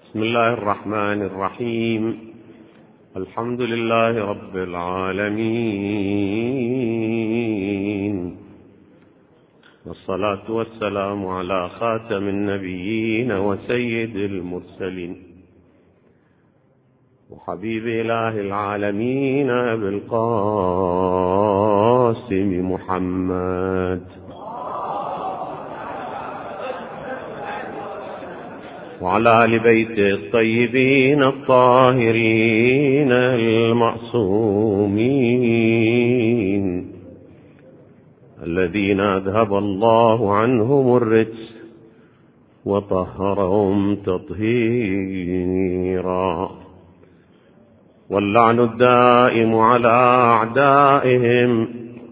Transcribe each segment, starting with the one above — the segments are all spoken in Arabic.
بسم الله الرحمن الرحيم. الحمد لله رب العالمين، والصلاة والسلام على خاتم النبيين وسيد المرسلين وحبيب إله العالمين أبي القاسم محمد وعلى آل بيته الطيبين الطاهرين المعصومين الذين أذهب الله عنهم الرجس وطهرهم تطهيرا، واللعن الدائم على أعدائهم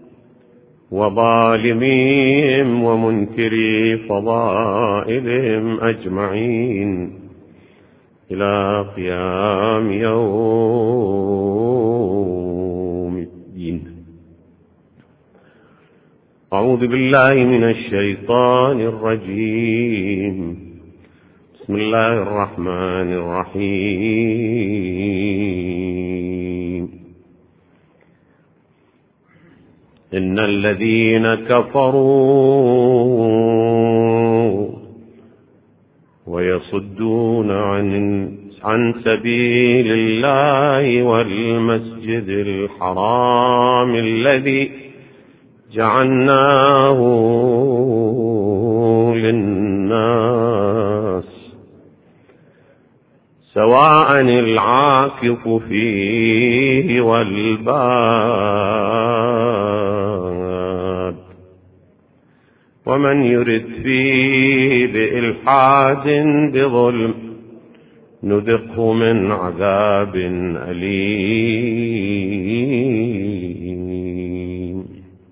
وظالميهم ومنكري فضائلهم أجمعين إلى قيام يوم الدين. أعوذ بالله من الشيطان الرجيم. بسم الله الرحمن الرحيم. إن الذين كفروا ويصدون عن سبيل الله والمسجد الحرام الذي جعلناه للناس سواء العاكف فيه والباد، ومن يرد فيه بإلحاد بظلم نذقه من عذاب أليم.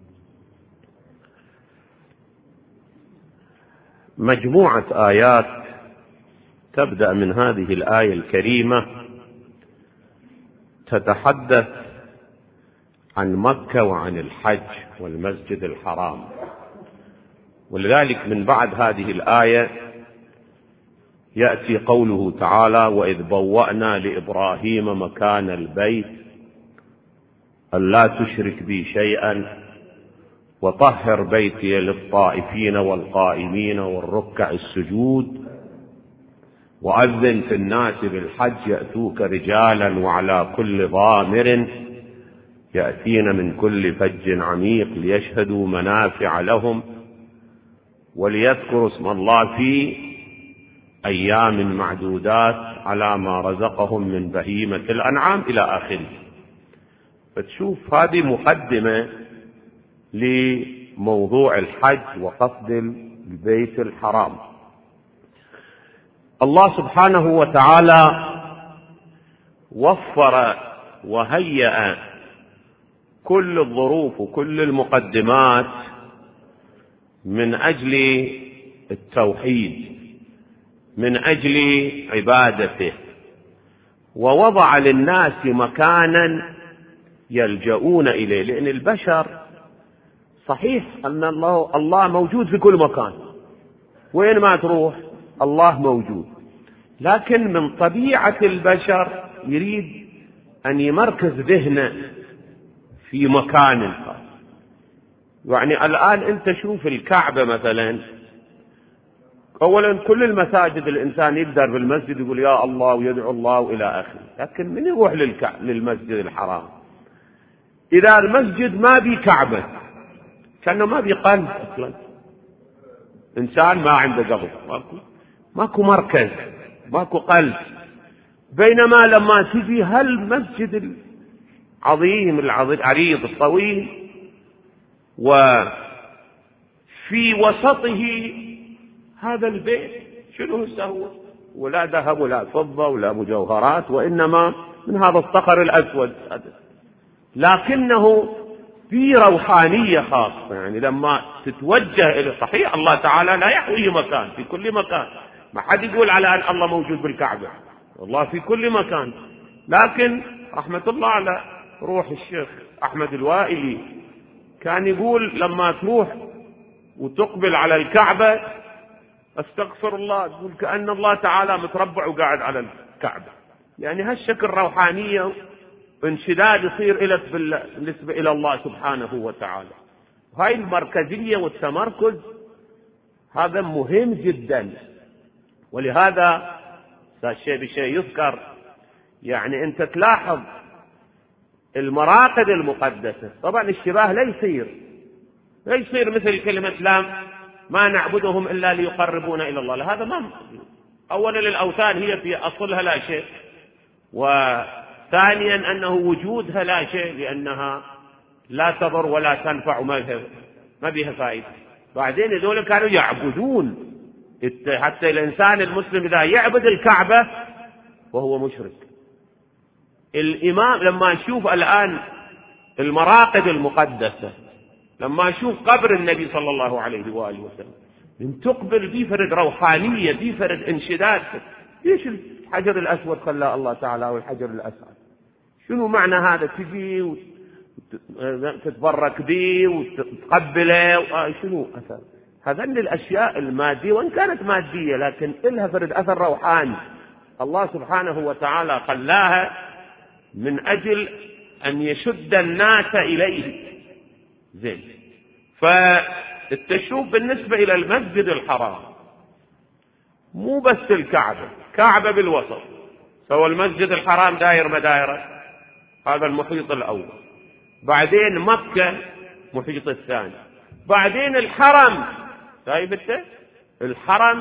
مجموعة آيات تبدأ من هذه الآية الكريمة تتحدث عن مكة وعن الحج والمسجد الحرام، ولذلك من بعد هذه الآية يأتي قوله تعالى: وإذ بوأنا لإبراهيم مكان البيت ألا تشرك بي شيئا وطهر بيتي للطائفين والقائمين والركع السجود وأذن في الناس بالحج يأتوك رجالا وعلى كل ضامر يأتين من كل فج عميق ليشهدوا منافع لهم وليذكروا اسم الله في أيام معدودات على ما رزقهم من بهيمة الأنعام إلى آخره. فتشوف هذه مقدمة لموضوع الحج وقصد البيت الحرام. الله سبحانه وتعالى وفر وهيأ كل الظروف وكل المقدمات من أجل التوحيد، من أجل عبادته، ووضع للناس مكانا يلجؤون إليه، لأن البشر صحيح أن الله موجود في كل مكان، وين ما تروح الله موجود، لكن من طبيعة البشر يريد أن يمركز ذهنه في مكان خاص. يعني الآن أنت شوف الكعبة مثلا، أولا كل المساجد الإنسان يقدر في المسجد يقول يا الله ويدعو الله وإلى آخره، لكن من يروح للمسجد الحرام؟ إذا المسجد ما بي كعبة كأنه ما بي قلب أصلا، إنسان ما عنده قلب، ماكو مركز، ماكو قلب. بينما لما تجي هالمسجد العظيم العريض الطويل وفي وسطه هذا البيت، شنو سوى؟ ولا ذهب ولا فضة ولا مجوهرات، وإنما من هذا الصخر الأسود، لكنه في روحانية خاصة. يعني لما تتوجه إلى صحيح الله تعالى لا يحوي مكان، في كل مكان، ما حد يقول على أن الله موجود بالكعبة، والله في كل مكان. لكن رحمة الله على روح الشيخ أحمد الوائلي كان يقول لما تروح وتقبل على الكعبة استغفر الله، تقول كأن الله تعالى متربع وقاعد على الكعبة. يعني هالشكل روحانية انشداد يصير لك بالنسبة إلى الله سبحانه وتعالى. هاي المركزية والتمركز هذا مهم جدا. ولهذا شيء بشيء يذكر، يعني أنت تلاحظ المراقد المقدسة، طبعا الشباه لا يصير مثل كلمة ما نعبدهم إلا ليقربونا إلى الله. هذا ما أولا الأوثان هي في أصلها لا شيء، وثانيا أنه وجودها لا شيء، لأنها لا تضر ولا تنفع ما بها فائدة. بعدين هذول كانوا يعبدون، حتى الإنسان المسلم إذا يعبد الكعبة وهو مشرك. الإمام لما نشوف الآن المراقد المقدسة، لما نشوف قبر النبي صلى الله عليه وآله وسلم، من تقبل في فرد روحانية، في فرد انشداد. ليش الحجر الأسود خلاه الله تعالى والحجر الأسود؟ شنو معنى هذا؟ تجي وتتبرك به وتقبله، شنو أثر؟ هذن الأشياء المادية، وإن كانت مادية لكن إلها فرد أثر روحاني. الله سبحانه وتعالى خلاها من أجل أن يشد الناس إليه. زين. فالتشوف بالنسبة إلى المسجد الحرام مو بس الكعبة، كعبة بالوسط، سوى المسجد الحرام داير مدايرة، هذا المحيط الأول، بعدين مكة محيط الثاني، بعدين الحرم. شايف الحرم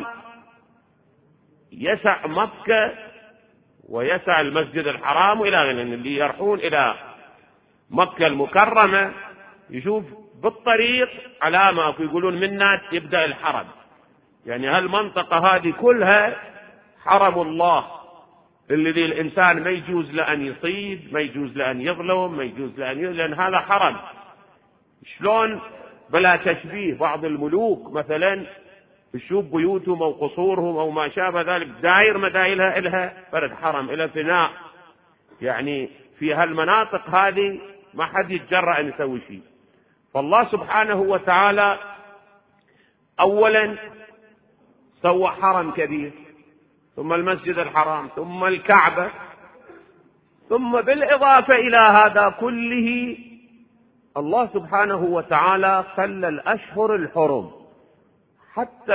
يسع مكة ويسع المسجد الحرام إلى غيره. اللي يرحون إلى مكة المكرمة يشوف بالطريق علامة يقولون منا يبدأ الحرم، يعني هالمنطقة هذه كلها حرم الله، الذي الإنسان ما يجوز لأن يصيد، ما يجوز لأن يظلم، ما يجوز لأن هذا حرم. شلون بلا تشبيه بعض الملوك مثلا تشوف بيوتهم أو قصورهم أو ما شابه ذلك داير مدايلها إلها فرد حرم، إلى فناء. يعني في هالمناطق هذه ما حد يتجرأ أن يسوي شيء. فالله سبحانه وتعالى أولا سوى حرم كبير، ثم المسجد الحرام، ثم الكعبة، ثم بالإضافة إلى هذا كله الله سبحانه وتعالى خلى الأشهر الحرم، حتى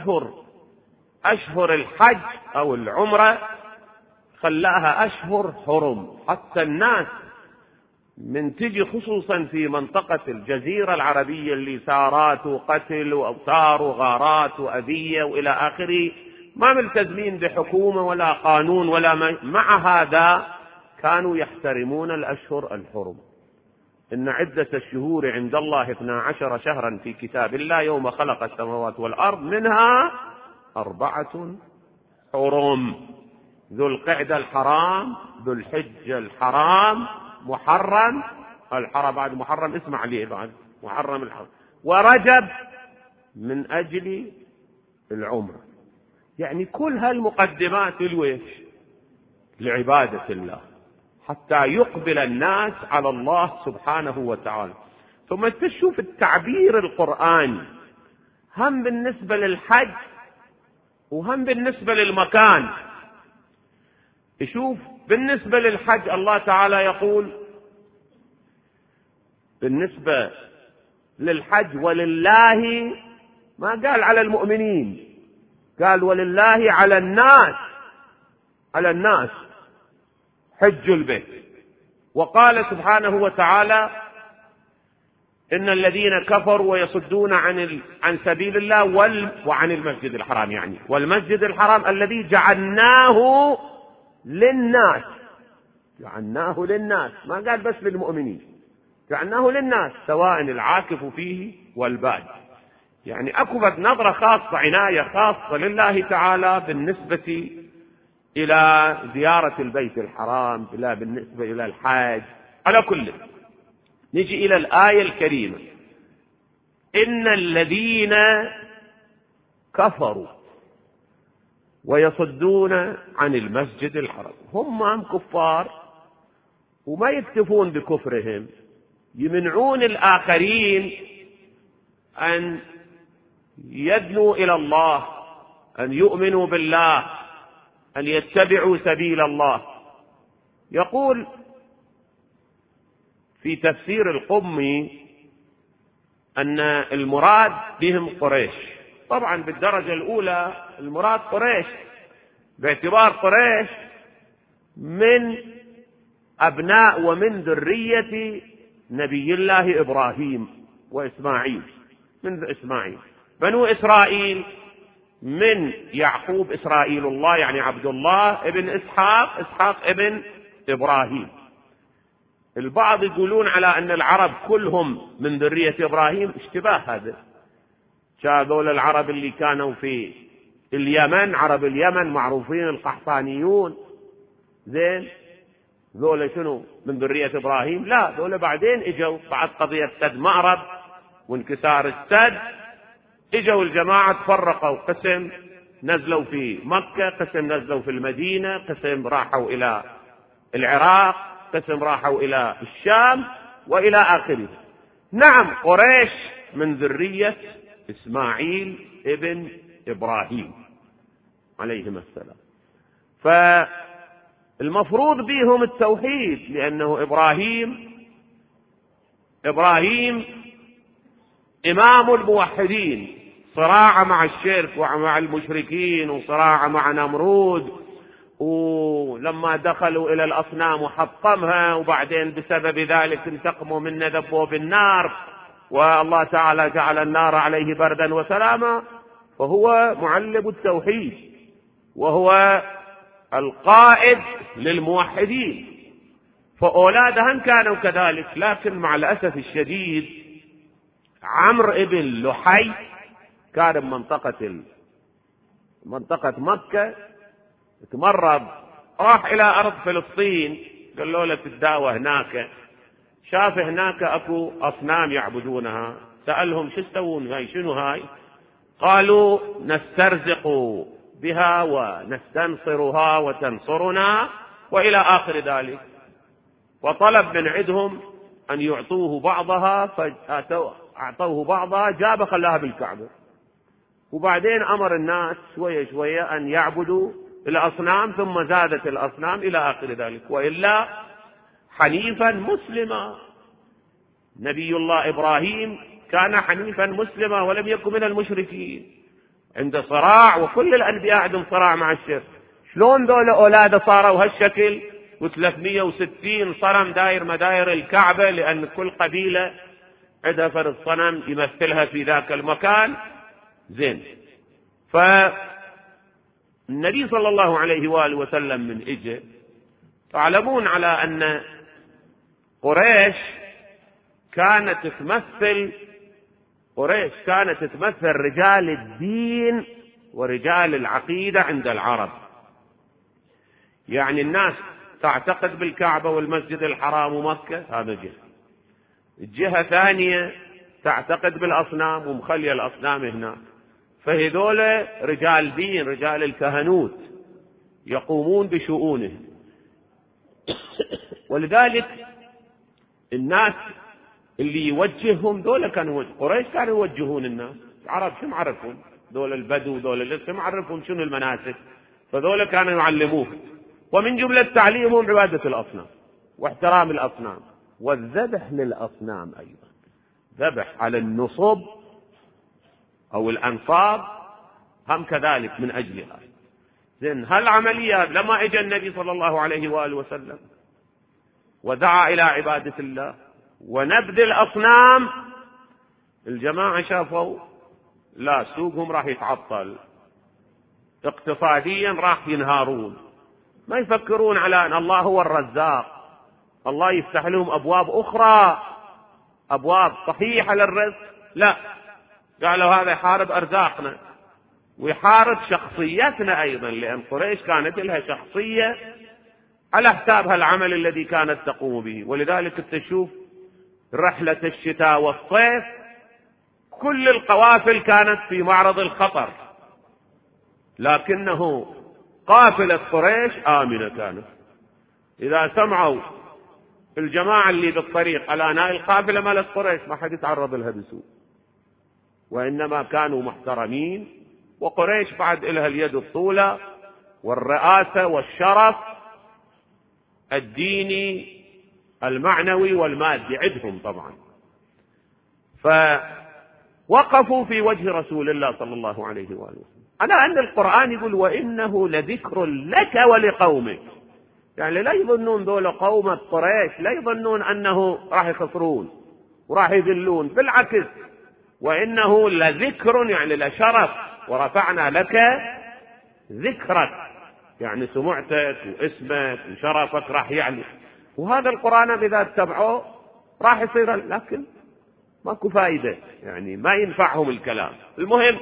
أشهر الحج أو العمرة خلاها أشهر حرم. حتى الناس من تجي خصوصا في منطقة الجزيرة العربية اللي سارات وقتل وأوتار وغارات وأذية وإلى آخره، ما ملتزمين بحكومة ولا قانون ولا مع هذا كانوا يحترمون الأشهر الحرم. إن عدة الشهور عند الله 12 شهرا في كتاب الله يوم خلق السماوات والأرض منها 4 حرم: ذو القعدة الحرام، ذو الحجة الحرام، محرم الحرام، بعد محرم اسمع عليه بعد محرم الحرام، ورجب من أجل العمرة. يعني كل هالمقدمات الويش لعبادة الله حتى يقبل الناس على الله سبحانه وتعالى. ثم تشوف التعبير القرآني هم بالنسبة للحج وهم بالنسبة للمكان. يشوف بالنسبة للحج الله تعالى يقول بالنسبة للحج ولله، ما قال على المؤمنين، قال ولله على الناس حج البيت. وقال سبحانه وتعالى إن الذين كفروا ويصدون عن سبيل الله وعن المسجد الحرام، يعني والمسجد الحرام الذي جعلناه للناس، ما قال بس للمؤمنين، جعلناه للناس سواء العاكف فيه والباد. يعني أكبت نظرة خاصة، عناية خاصة لله تعالى بالنسبة إلى زيارة البيت الحرام، بالنسبة إلى الحاج. على كل نجي إلى الآية الكريمة: إن الذين كفروا ويصدون عن المسجد الحرام، هم كفار وما يكتفون بكفرهم، يمنعون الآخرين أن يدنوا إلى الله أن يؤمنوا بالله، أن يتبعوا سبيل الله. يقول في تفسير القمي أن المراد بهم قريش. طبعا بالدرجة الأولى المراد قريش، باعتبار قريش من أبناء ومن ذرية نبي الله إبراهيم وإسماعيل، من إسماعيل. بنو إسرائيل من يعقوب إسرائيل الله، يعني عبد الله ابن إسحاق، إسحاق ابن إبراهيم. البعض يقولون على أن العرب كلهم من ذرية إبراهيم، اشتباه هذا. هذول العرب اللي كانوا في اليمن، عرب اليمن معروفين القحطانيون، زين، ذولا شنو من ذرية إبراهيم؟ لا، ذولا بعدين اجوا بعد قضية سد مأرب وانكسار السد، اجوا الجماعة تفرقوا، قسم نزلوا في مكة، قسم نزلوا في المدينة، قسم راحوا إلى العراق، قسم راحوا إلى الشام وإلى آخره. نعم، قريش من ذرية إسماعيل ابن إبراهيم عليهما السلام، فالمفروض بهم التوحيد، لأنه إبراهيم إمام الموحدين، صراع مع الشرك ومع المشركين وصراع مع نمرود، ولما دخلوا إلى الأصنام وحطمها، وبعدين بسبب ذلك انتقموا منه، ذبوا بالنار، والله تعالى جعل النار عليه بردا وسلاما. فهو معلم التوحيد، وهو القائد للموحدين، فأولادهم كانوا كذلك. لكن مع الأسف الشديد عمرو ابن لحي كان من منطقة مكة، تمرض، راح إلى أرض فلسطين، قالوا له تداوى هناك، شاف هناك أكو أصنام يعبدونها، سألهم شو تسوون هاي، شنو هاي؟ قالوا نسترزق بها ونستنصرها وتنصرنا وإلى آخر ذلك. وطلب من عندهم أن يعطوه بعضها، فأعطوه بعضها، جاب خلاها بالكعبة. وبعدين أمر الناس شوية شوية أن يعبدوا الأصنام، ثم زادت الأصنام إلى آخر ذلك. وإلا حنيفا مسلما، نبي الله إبراهيم كان حنيفا مسلما ولم يكن من المشركين، عند صراع، وكل الأنبياء عندهم صراع مع الشرك. شلون ذول أولاده صاروا هالشكل، و360 صنم داير مداير الكعبة، لأن كل قبيلة عندها فرد صنم يمثلها في ذاك المكان، زين. فالنبي صلى الله عليه وآله وسلم من إجه، تعلمون على أن قريش كانت تمثل رجال الدين ورجال العقيدة عند العرب. يعني الناس تعتقد بالكعبة والمسجد الحرام ومكة، هذا جهة. الجهة ثانية تعتقد بالأصنام ومخلي الأصنام هنا. فهذول رجال دين، رجال الكهنوت، يقومون بشؤونهم. ولذلك الناس اللي يوجههم دول كانوا قريش، كانوا يوجهون الناس. العرب شو معرفون؟ دول البدو، دول لسه معرفون شنو المناسك، فدول كانوا يعلموه. ومن جملة تعليمهم عبادة الأصنام واحترام الأصنام والذبح للأصنام، أيضا ذبح على النصب أو الأنصاب هم كذلك من أجلها. زين، هالعمليات لما اجى النبي صلى الله عليه وآله وسلم ودعا إلى عبادة الله ونبذ الأصنام، الجماعة شافوا لا، سوقهم راح يتعطل، اقتصاديا راح ينهارون، ما يفكرون على أن الله هو الرزاق، الله يفتح لهم أبواب أخرى، أبواب صحيحة للرزق. لا، قالوا هذا يحارب أرزاقنا ويحارب شخصيتنا أيضا، لأن قريش كانت لها شخصية على حساب العمل الذي كانت تقوم به. ولذلك تشوف رحلة الشتاء والصيف كل القوافل كانت في معرض الخطر، لكنه قافلة قريش آمنة كانت. إذا سمعوا الجماعة اللي بالطريق على أنها القافلة مالت قريش، ما حد يتعرض لها بسوء، وإنما كانوا محترمين وقريش بعد إلها اليد الطولة والرئاسة والشرف الديني المعنوي والمادي عندهم طبعا. فوقفوا في وجه رسول الله صلى الله عليه وآله وسلم على أن القرآن يقول وإنه لذكر لك ولقومك. يعني لا يظنون ذول قوم قريش لا يظنون أنه راح يخسرون وراح يذلون، بالعكس وإنه لذكر يعني لشرف، ورفعنا لك ذكرك يعني سمعتك واسمك وشرفك راح يعلي. وهذا القرآن إذا اتبعوه راح يصير، لكن ماكو فائدة، يعني ما ينفعهم الكلام. المهم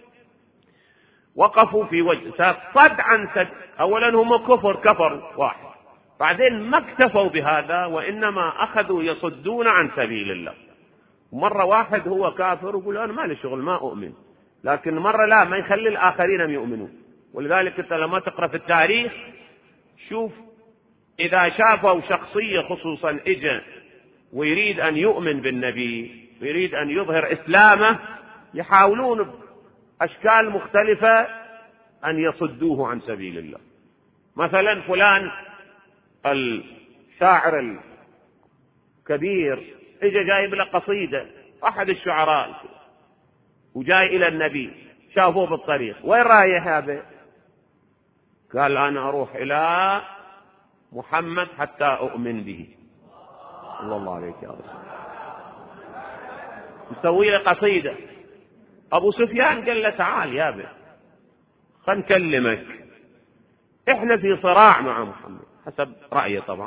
وقفوا في وجه صد عن صد. أولا هم كفر واحد، بعدين ما اكتفوا بهذا وإنما أخذوا يصدون عن سبيل الله. مرة واحد هو كافر ويقول أنا ما لي شغل ما أؤمن، لكن مرة لا، ما يخلي الآخرين يؤمنون. ولذلك أنت لما تقرأ في التاريخ شوف إذا شافوا شخصية خصوصا إجا ويريد أن يؤمن بالنبي ويريد أن يظهر إسلامه يحاولون بأشكال مختلفة أن يصدوه عن سبيل الله. مثلا فلان الشاعر الكبير إجا جايب له قصيدة أحد الشعراء وجاي إلى النبي، شافوه بالطريق، وين رايح هذا؟ قال أنا أروح إلى محمد حتى أؤمن به. صلى الله عليه وسلم. مسوي له قصيدة. أبو سفيان قال له تعال يا ابن خلنا نكلمك، إحنا في صراع مع محمد حسب رأيه طبعا،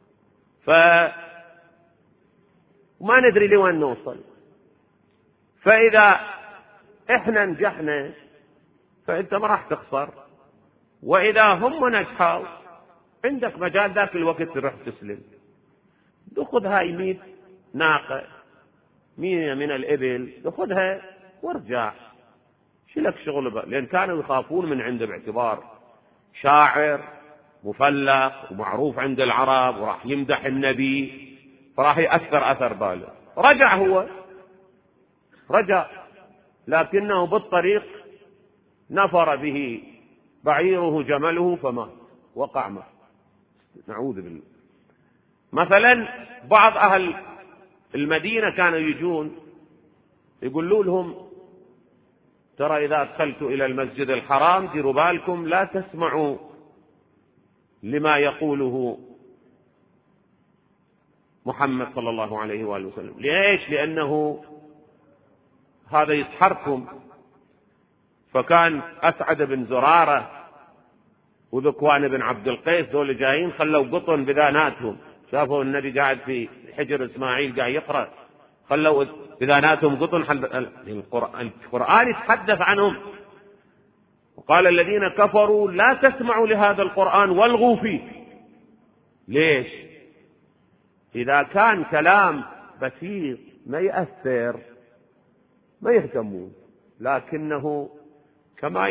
ما ندري لوين نوصل، فإذا إحنا نجحنا فأنت ما راح تخسر، وإذا هم نجحوا عندك مجال ذاك الوقت تروح تسلم. تأخذ هاي 100 ناقة 100 من الإبل تأخذها وارجع، شلك شغل بقى. لأن كانوا يخافون من عنده باعتبار شاعر مفلق ومعروف عند العرب وراح يمدح النبي، فراح يأثر أثر باله. رجع هو رجع، لكنه بالطريق نفر به بعيره جمله فمات، وقع معه. نعوذ بالله. مثلا بعض أهل المدينة كانوا يجون يقولوا لهم ترى إذا دخلتوا إلى المسجد الحرام ديروا بالكم لا تسمعوا لما يقوله محمد صلى الله عليه وآله وسلم. ليش؟ لأنه هذا يسحركم. فكان أسعد بن زرارة وذكوان بن عبد القيس دول جايين خلوا قطن بذاناتهم، شافوا النبي قاعد في حجر إسماعيل قاعد يقرأ، خلوا بذاناتهم قطن. القرآن يتحدث عنهم وقال الذين كفروا لا تسمعوا لهذا القرآن والغوا فيه. ليش؟ إذا كان كلام بسيط ما يأثر ما يهتمون، لكنه كما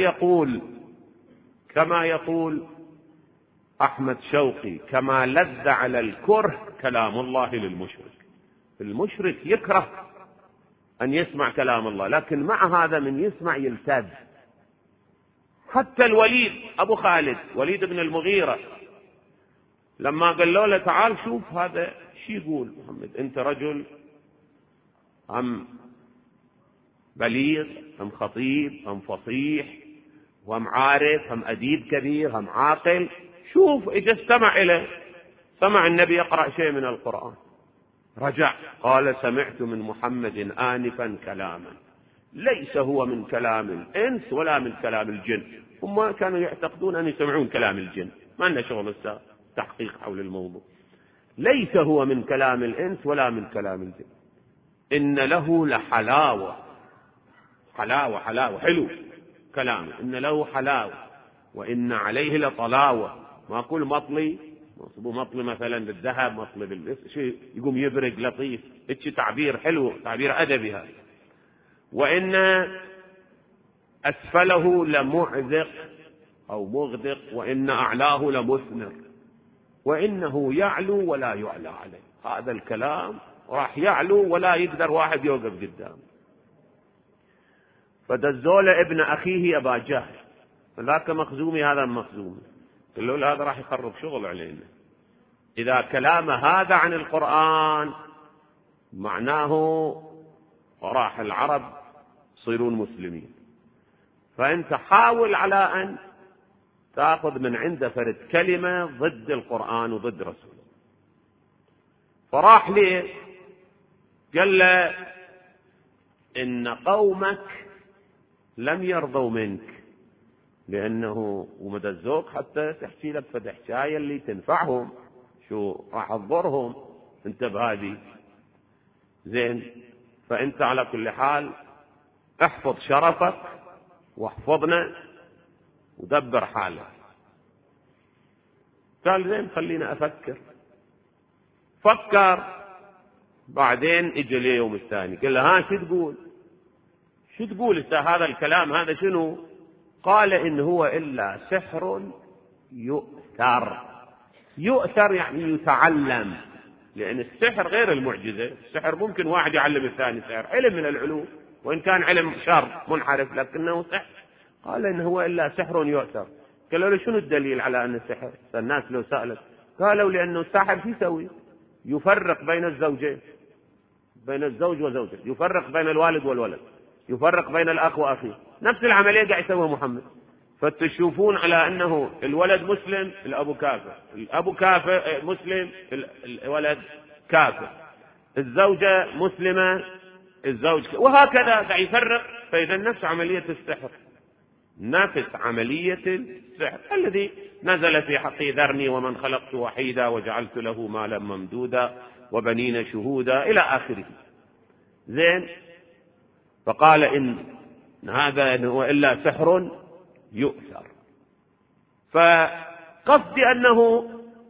يقول أحمد شوقي كما لذ على الكره كلام الله للمشرك. المشرك يكره أن يسمع كلام الله، لكن مع هذا من يسمع يلتذ. حتى الوليد أبو خالد وليد بن المغيرة لما قال له تعال شوف هذا شي يقول محمد، أنت رجل أم بليغ أم خطيب أم فصيح وأم عارف أم أديب كبير أم عاقل، شوف إذا استمع إليه. سمع النبي يقرأ شيء من القرآن، رجع قال سمعت من محمد آنفا كلاما ليس هو من كلام الإنس ولا من كلام الجن. هم كانوا يعتقدون أن يسمعون كلام الجن، ما لنا شغل تحقيق حول الموضوع. ليس هو من كلام الإنس ولا من كلام الجن، إن له لحلاوة، حلاوة حلو كلامه، إن له حلاوة وإن عليه لطلاوة. ما أقول مطلي مطلي مثلا بالذهب، مطلي بالشيء يقوم يبرق لطيف، إيش تعبير حلو، تعبير أدبي هذا. وإن أسفله لمعذق أو مغدق وإن أعلاه لمثمر وإنه يعلو ولا يعلى عليه. هذا الكلام راح يعلو ولا يقدر واحد يوقف قدامه. فدزوا له ابن أخيه أبا جهل، ذاك مخزومي هذا مخزومي، قال له هذا راح يخرب شغل علينا، إذا كلام هذا عن القرآن معناه راح العرب يصيرون مسلمين، فأنت حاول على أن تأخذ من عنده فرد كلمة ضد القرآن وضد رسوله. فراح ليه قال له إن قومك لم يرضوا منك، لأنه ومدزوك حتى تحكي لك فد حكاية اللي تنفعهم، شو راح تضرهم انت بهذه. زين، فأنت على كل حال احفظ شرفك واحفظنا ودبر حالك. قال زين خلينا أفكر. فكر، بعدين اجى لي يوم الثاني قال له ها شو تقول هذا الكلام هذا شنو؟ قال إن هو إلا سحر يؤثر. يؤثر يعني يتعلم، لأن السحر غير المعجزة. السحر ممكن واحد يعلم الثاني سحر، علم من العلوم وإن كان علم شر منحرف لكنه سحر. قال إن هو إلا سحر يؤثر. قالوا له شنو الدليل على أن السحر؟ الناس لو سألت قالوا لأنه الساحر شو يسوي؟ يفرق بين الزوجين، بين الزوج وزوجته، يفرق بين الوالد والولد، يفرق بين الأخ وأخيه. نفس العملية قاعد يسويها محمد. فتشوفون على أنه الولد مسلم الأبو كافر، الأبو كافر مسلم الولد كافر، الزوجة مسلمة الزوج وهكذا قاعد يفرق. فإذا نفس عملية السحر، نفس عملية السحر الذي نزل في حقي ذرني ومن خلقت وحيدا وجعلت له مالا ممدودا وبنين شهودا إلى آخره. زين، فقال إن هذا هو إلا سحر يؤثر. فقصدي أنه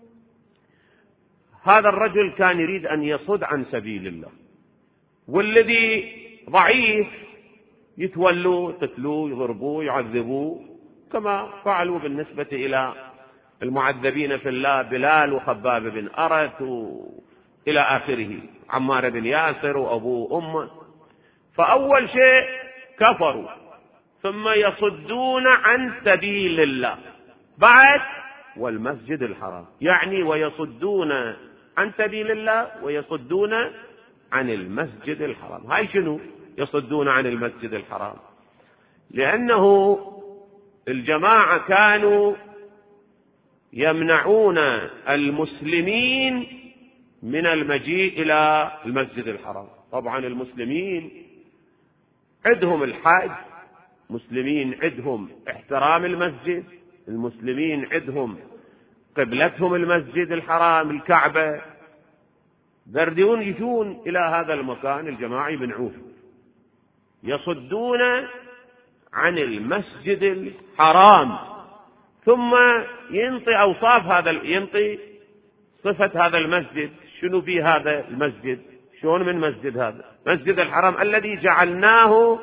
هذا الرجل كان يريد أن يصد عن سبيل الله، والذي ضعيف يتولوا يقتلوه يضربوه يعذبوه، كما فعلوا بالنسبة إلى المعذبين في الله بلال وخباب بن أرت إلى آخره، عمار بن ياسر وأبوه أمه. فأول شيء كفروا، ثم يصدون عن سبيل الله، بعد والمسجد الحرام، يعني ويصدون عن سبيل الله ويصدون عن المسجد الحرام. هاي شنو يصدون عن المسجد الحرام؟ لأنه الجماعة كانوا يمنعون المسلمين من المجيء إلى المسجد الحرام. طبعا المسلمين عندهم الحج، مسلمين عندهم احترام المسجد، المسلمين عندهم قبلتهم المسجد الحرام الكعبة، بردون يجون إلى هذا المكان الجماعة يمنعوه، يصدون عن المسجد الحرام. ثم ينطي أوصاف هذا، ينطي صفة هذا المسجد، شنو فيه هذا المسجد، شلون من مسجد هذا مسجد الحرام الذي جعلناه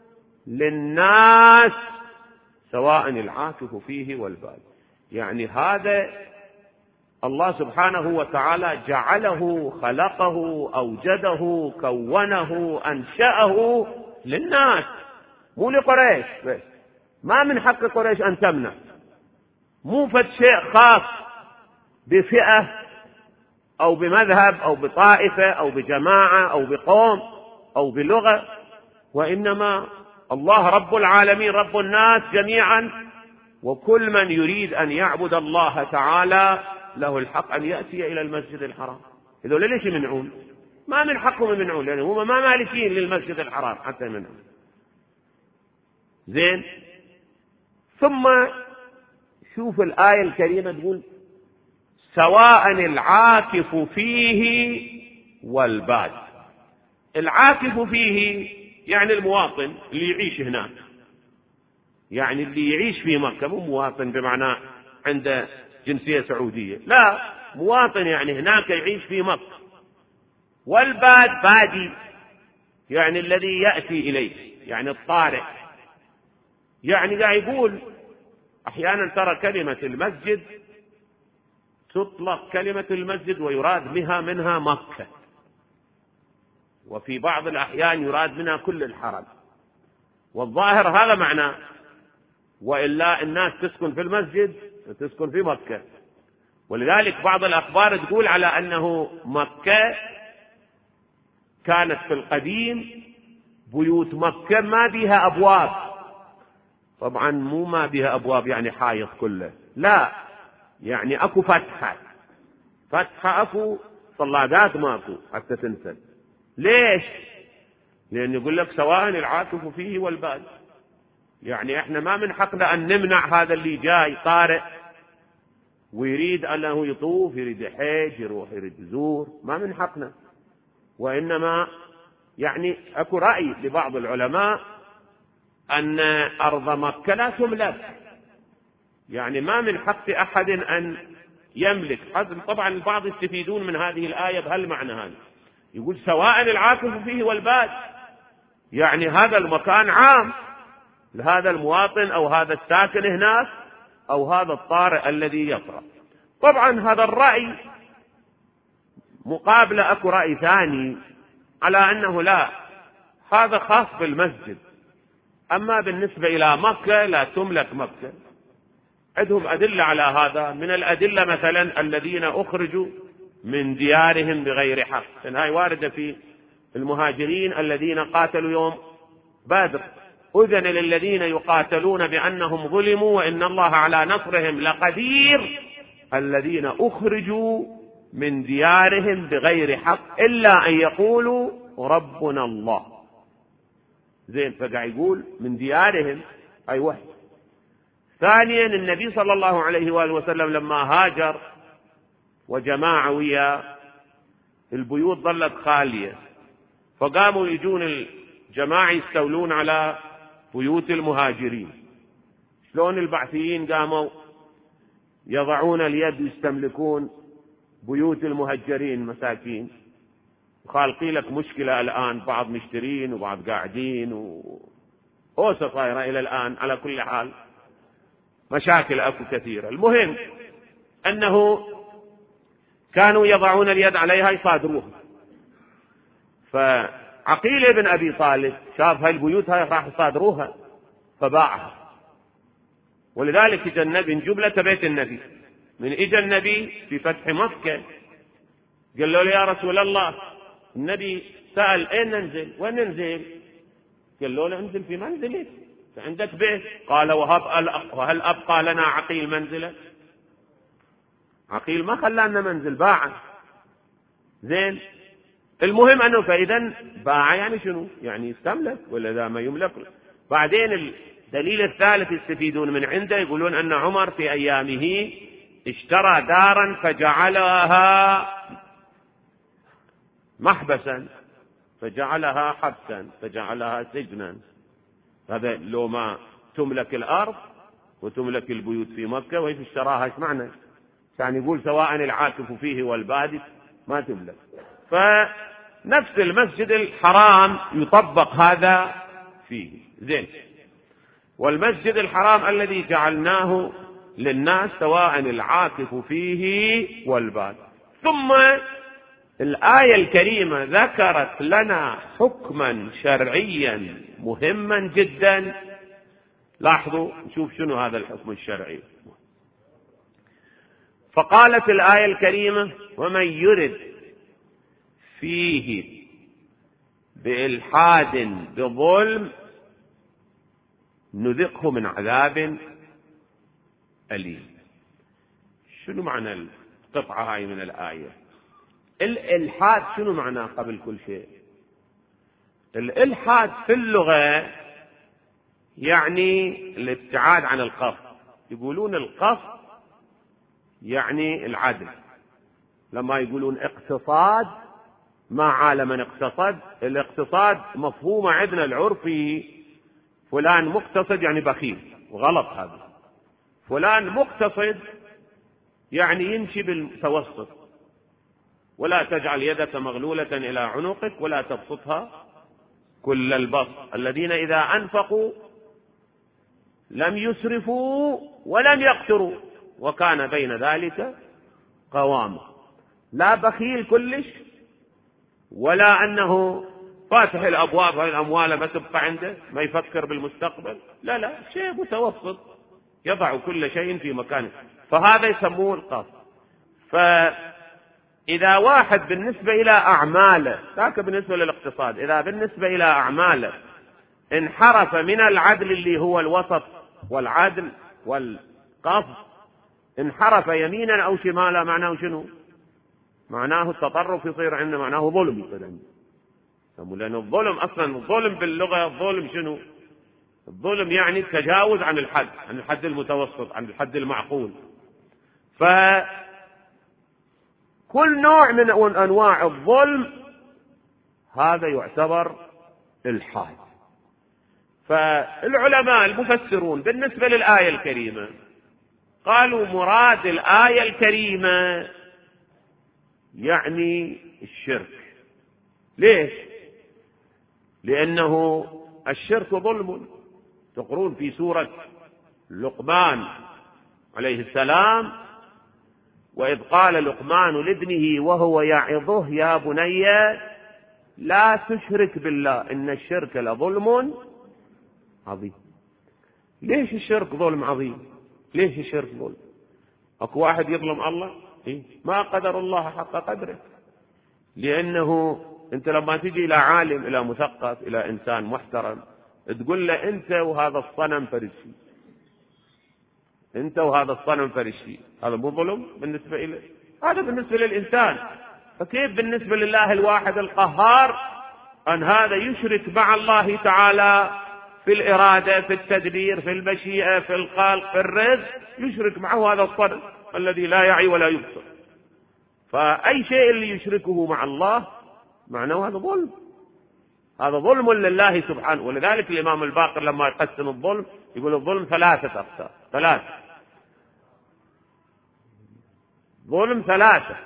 للناس سواء العاكف فيه والباد. يعني هذا الله سبحانه وتعالى جعله، خلقه، أوجده، كونه، أنشأه للناس، مو لقريش بس. ما من حق قريش أن تمنع، مو فد شيء خاص بفئة أو بمذهب أو بطائفة أو بجماعة أو بقوم أو بلغة، وإنما الله رب العالمين رب الناس جميعا، وكل من يريد أن يعبد الله تعالى له الحق أن يأتي إلى المسجد الحرام. هذول ليش يمنعون؟ ما من حقهم يمنعون، لأن هم ما مالكين للمسجد الحرام حتى يمنعون. زين، ثم شوف الآية الكريمة تقول سواء العاكف فيه والباد. العاكف فيه يعني المواطن اللي يعيش هناك، يعني اللي يعيش في مكة، مو مواطن بمعنى عنده جنسية سعودية، لا، مواطن يعني هناك يعيش في مكة. والباد بادي يعني الذي يأتي إليه، يعني الطارئ. يعني قاعد يقول أحيانا ترى كلمة المسجد تطلق كلمة المسجد ويراد بها منها مكة، وفي بعض الأحيان يراد منها كل الحرم. والظاهر هذا معناه، وإلا الناس تسكن في المسجد وتسكن في مكة. ولذلك بعض الأخبار تقول على أنه مكة كانت في القديم بيوت مكة ما بها أبواب. طبعا مو ما بها أبواب يعني حائط كله، لا، يعني أكو فتحة أكو، صلادات ماكو حتى تنسد. ليش؟ لأن يقول لك سواء العاكف فيه والباد، يعني احنا ما من حقنا أن نمنع هذا اللي جاي طارئ ويريد أنه يطوف، يريد يحج، يروح يريد يزور، ما من حقنا. وإنما يعني أكو رأي لبعض العلماء أن أرض مكة لا تملك، يعني ما من حق أحد أن يملك. طبعا البعض يستفيدون من هذه الآية بهالمعنى هذا، يقول سواء العاكف فيه والباد، يعني هذا المكان عام لهذا المواطن أو هذا الساكن هناك أو هذا الطارئ الذي يطرأ. طبعا هذا الرأي مقابله أكو رأي ثاني على أنه لا، هذا خاص بالمسجد، أما بالنسبة إلى مكة لا تملك مكة. عندهم أدلة على هذا، من الأدلة مثلا الذين أخرجوا من ديارهم بغير حق، لأن هاي واردة في المهاجرين الذين قاتلوا يوم بدر، أذن للذين يقاتلون بأنهم ظلموا وإن الله على نصرهم لقدير، الذين أخرجوا من ديارهم بغير حق إلا أن يقولوا ربنا الله. زين، فقاعد يقول من ديارهم أي وحي. ثانيا النبي صلى الله عليه وآله وسلم لما هاجر وجماعة ويا البيوت ظلت خالية، فقاموا يجون الجماعة يستولون على بيوت المهاجرين. شلون البعثيين قاموا يضعون اليد ويستملكون بيوت المهجرين مساكين، وخالقي لك مشكلة الآن، بعض مشترين وبعض قاعدين وأوسط صايرة إلى الآن. على كل حال مشاكل أكو كثيرة. المهم أنه كانوا يضعون اليد عليها يصادروها، فعقيل بن أبي طالب شاف هاي البيوت هاي راح يصادروها فباعها. ولذلك اجى النبي جبلة بيت النبي، من اجى النبي في فتح مكة قال له يا رسول الله، النبي سأل اين ننزل؟ وين ننزل؟ قال له انزل في منزلك، عندك بيت. قال وهل أبقى لنا عقيل منزله؟ عقيل ما خلانا منزل، باع. زين، المهم أنه فإذا باع يعني شنو؟ يعني يستملك، ولا ذا ما يملك. بعدين الدليل الثالث يستفيدون من عنده، يقولون أن عمر في أيامه اشترى دارا فجعلها محبسا، فجعلها حبسا، فجعلها سجنا. هذا لو ما تملك الأرض وتملك البيوت في مكة وهي اشتراها، ايش معنى؟ يعني يقول سواء العاكف فيه والبادي ما تملك. فنفس المسجد الحرام يطبق هذا فيه. زين، والمسجد الحرام الذي جعلناه للناس سواء العاكف فيه والباد. ثم الآية الكريمة ذكرت لنا حكما شرعيا مهما جدا. لاحظوا نشوف شنو هذا الحكم الشرعي. فقالت الآية الكريمة ومن يرد فيه بإلحاد بظلم نذقه من عذاب أليم. شنو معنى القطعة هاي من الآية؟ الإلحاد شنو معناه قبل كل شيء؟ الإلحاد في اللغة يعني الابتعاد عن القصد. يقولون القصد يعني العدل. لما يقولون اقتصاد ما عالم من اقتصد، الاقتصاد مفهومه عندنا العرفي فلان مقتصد يعني بخيل، وغلط هذا. فلان مقتصد يعني يمشي بالمتوسط، ولا تجعل يدك مغلولة إلى عنقك ولا تبسطها كل البسط، الذين إذا أنفقوا لم يسرفوا ولم يقتروا وكان بين ذلك قواما. لا بخيل كلش ولا أنه فاتح الأبواب، هاي الأموال ما تبقى عنده، ما يفكر بالمستقبل، لا شيء متوسط، يضع كل شيء في مكانه، فهذا يسموه القاصد. فإذا واحد بالنسبة إلى أعماله، ذاك بالنسبة للاقتصاد، إذا بالنسبة إلى أعماله انحرف من العدل اللي هو الوسط والعدل والقصد، انحرف يمينا أو شمالا، معناه شنو؟ معناه التطرف، يصير عنده معناه ظلم، يصير عنده. لأن الظلم أصلا، الظلم باللغة الظلم شنو؟ الظلم يعني التجاوز عن الحد، عن الحد المتوسط، عن الحد المعقول. فكل نوع من أنواع الظلم هذا يعتبر الحاد. فالعلماء المفسرون بالنسبة للآية الكريمة قالوا مراد الآية الكريمة يعني الشرك. ليش؟ لأنه الشرك ظلم. تقرون في سورة لقمان عليه السلام: وإذ قال لقمان لابنه وهو يعظه يا بني لا تشرك بالله إن الشرك لظلم عظيم. ليش الشرك ظلم عظيم؟ ليش الشرك ظلم؟ أكو واحد يظلم الله؟ ما قدر الله حق قدره. لأنه أنت لما تجي إلى عالم، إلى مثقف، إلى إنسان محترم، تقول له أنت وهذا الصنم فرشي، أنت وهذا الصنم فرشي، هذا مو ظلم بالنسبة إليه؟ هذا بالنسبة للإنسان. فكيف بالنسبة لله الواحد القهار أن هذا يشرك مع الله تعالى في الإرادة، في التدبير، في المشيئة، في الخلق، في الرزق، يشرك معه هذا الصنم الذي لا يعي ولا يبصر. فأي شيء اللي يشركه مع الله معناه هذا ظلم، هذا ظلم لله سبحانه. ولذلك الإمام الباقر لما يقسم الظلم يقول الظلم ثلاثة أقسام، ظلم ثلاثة: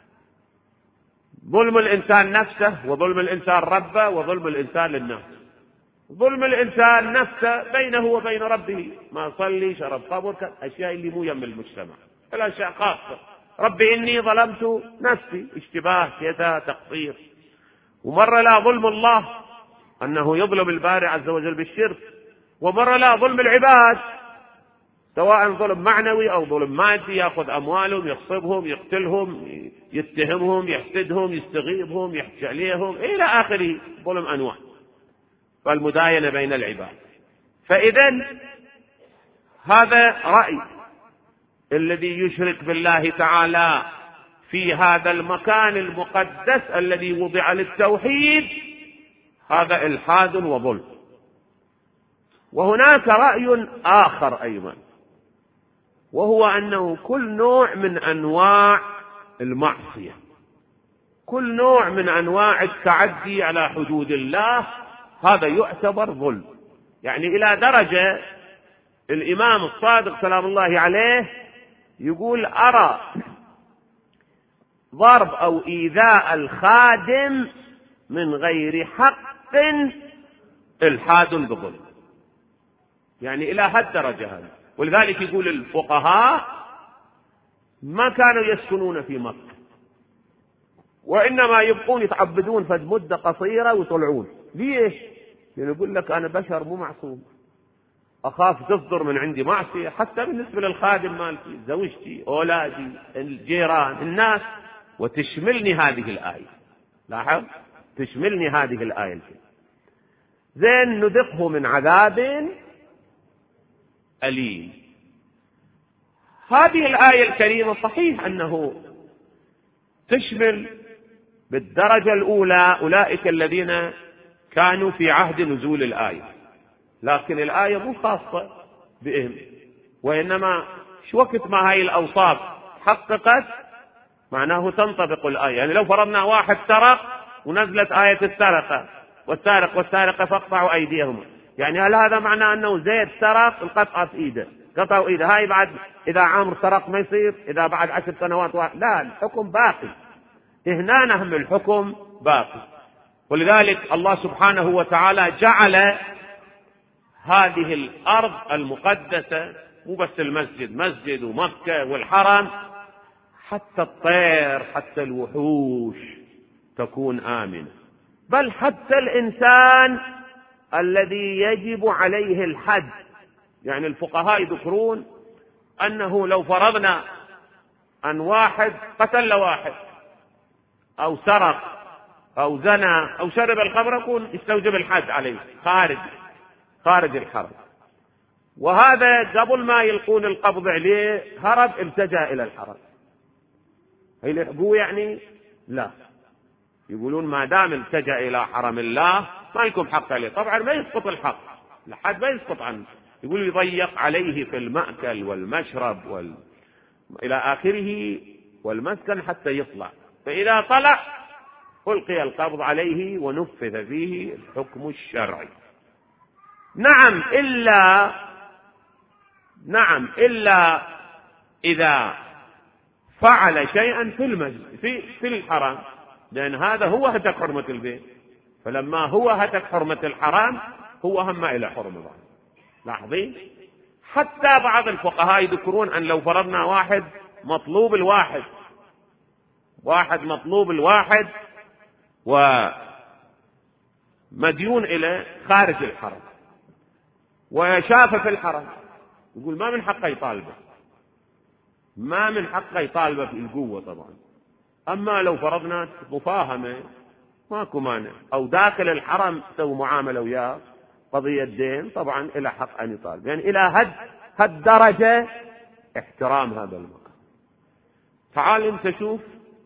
ظلم الإنسان نفسه، وظلم الإنسان ربه، وظلم الإنسان للناس. ظلم الإنسان نفسه بينه وبين ربه، ما صلي، شرب خمر، أشياء اللي مو يم المجتمع، الأشياء خاصة. ربي إني ظلمت نفسي، اشتباه كذا، تقصير. ومرة لا ظلم الله أنه يظلم الباري عز وجل بالشرك، ومرة لا ظلم العباد، سواء ظلم معنوي أو ظلم مادي، يأخذ أموالهم، يغصبهم، يقتلهم، يتهمهم، يحسدهم، يستغيبهم، يحكي عليهم إلى آخره، ظلم أنواع، والمداينة بين العباد. فإذا هذا رأي الذي يشرك بالله تعالى في هذا المكان المقدس الذي وضع للتوحيد، هذا إلحاد وظلم. وهناك رأي آخر أيضا، وهو أنه كل نوع من أنواع المعصية، كل نوع من أنواع التعدي على حدود الله، هذا يعتبر ظلم. يعني إلى درجة الإمام الصادق سلام الله عليه يقول: أرى ضرب أو إيذاء الخادم من غير حق إلحاد بظلم. يعني إلى هالدرجة هذه. ولذلك يقول الفقهاء ما كانوا يسكنون في مكة، وإنما يبقون يتعبدون فد مدة قصيرة ويطلعون. ليش؟ لأنه يقول لك أنا بشر مو معصوم، أخاف تصدر من عندي معصية، حتى بالنسبة للخادم مالتي، زوجتي، أولادي، الجيران، الناس. وتشملني هذه الآية، لاحظ، تشملني هذه الآية. زين نذقه من عذاب أليم. هذه الآية الكريمة صحيح أنه تشمل بالدرجة الأولى أولئك الذين كانوا في عهد نزول الآية، لكن الآية مو خاصة بهم، وإنما شو وقت ما هاي الأوصاف حققت معناه تنطبق الآية. يعني لو فرضنا واحد سرق ونزلت آية السرقة: والسارق والسارقة فاقطعوا أيديهما، يعني هل هذا معناه أنه زيد سرق القطعة في إيده، قطعوا إيده، هاي بعد إذا عامر سرق ما يصير، إذا بعد 10 سنوات لا، الحكم باقي. هنا نهم الحكم باقي. ولذلك الله سبحانه وتعالى جعل هذه الأرض المقدسة، مو بس المسجد، مسجد ومكة والحرم، حتى الطير، حتى الوحوش تكون آمنة. بل حتى الإنسان الذي يجب عليه الحد. يعني الفقهاء يذكرون أنه لو فرضنا أن واحد قتل واحد أو سرق أو زنى أو شرب الخمر يكون يستوجب الحد عليه خارج الحرم، وهذا قبل ما يلقون القبض عليه هرب التجأ إلى الحرم. هيلحقوه يعني؟ لا، يقولون ما دام التجأ إلى حرم الله ما يكون حق عليه. طبعا ما يسقط الحق، الحد ما يسقط عنه، يقول يضيق عليه في المأكل والمشرب إلى آخره والمسكن حتى يطلع، فإذا طلع ألقي القبض عليه ونفذ فيه الحكم الشرعي. نعم إلا إذا فعل شيئا في المسجد في الحرام، لأن هذا هو هتك حرمة البيت، فلما هو هتك حرمة الحرام هو هم إلى حرمة. لاحظين حتى بعض الفقهاء يذكرون أن لو فرضنا واحد مطلوب الواحد ومديون إلى خارج الحرم وشاف في الحرم، يقول ما من حقه يطالبه في القوة طبعا. أما لو فرضنا مفاهمة ماكو مانع، أو داخل الحرم سووا معاملة وياه قضية دين، طبعا إلى حق أن يطالب، يعني إلى هالدرجة احترام هذا المكان. تعال انت شوف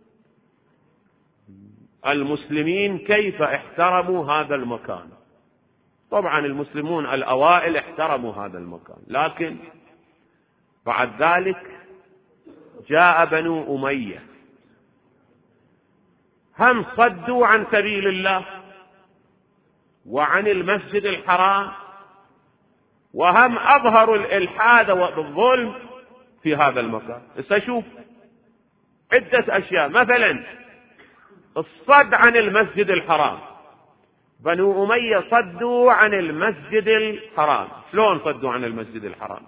المسلمين كيف احترموا هذا المكان. طبعا المسلمون الأوائل احترموا هذا المكان، لكن بعد ذلك جاء بنو أمية، هم صدوا عن سبيل الله وعن المسجد الحرام، وهم أظهروا الإلحاد والظلم في هذا المكان. سأشوف عدة أشياء، مثلا الصد عن المسجد الحرام. بنو أمية صدوا عن المسجد الحرام. شلون صدوا عن المسجد الحرام؟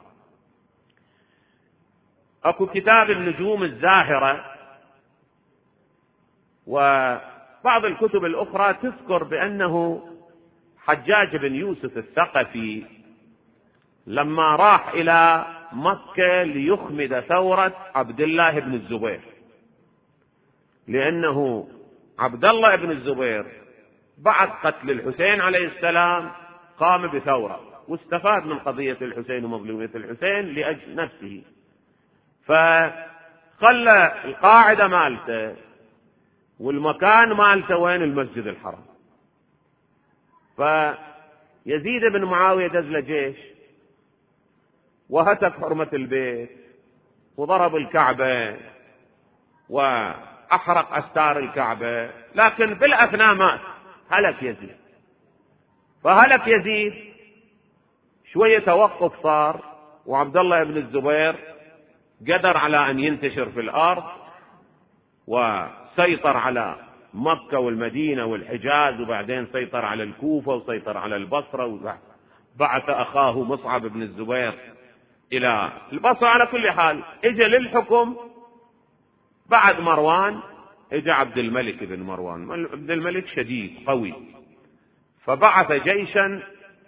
أكو كتاب النجوم الزاهرة وبعض الكتب الأخرى تذكر بأنه حجاج بن يوسف الثقفي لما راح إلى مكة ليخمد ثورة عبد الله بن الزبير، لأنه عبد الله بن الزبير بعد قتل الحسين عليه السلام قام بثورة واستفاد من قضية الحسين ومظلومية الحسين لأجل نفسه، فخلى القاعدة مالته والمكان مالته وين؟ المسجد الحرام. فيزيد بن معاوية دز جيش وهتك حرمة البيت وضرب الكعبة وأحرق أستار الكعبة، لكن بالأثناء مات، هلك يزيد. فهلك يزيد شوية توقف صار، وعبد الله بن الزبير قدر على أن ينتشر في الأرض وسيطر على مكة والمدينة والحجاز، وبعدين سيطر على الكوفة وسيطر على البصرة، وبعث أخاه مصعب بن الزبير إلى البصرة. على كل حال إجا للحكم بعد مروان، إجا عبد الملك بن مروان. عبد الملك شديد قوي، فبعث جيشا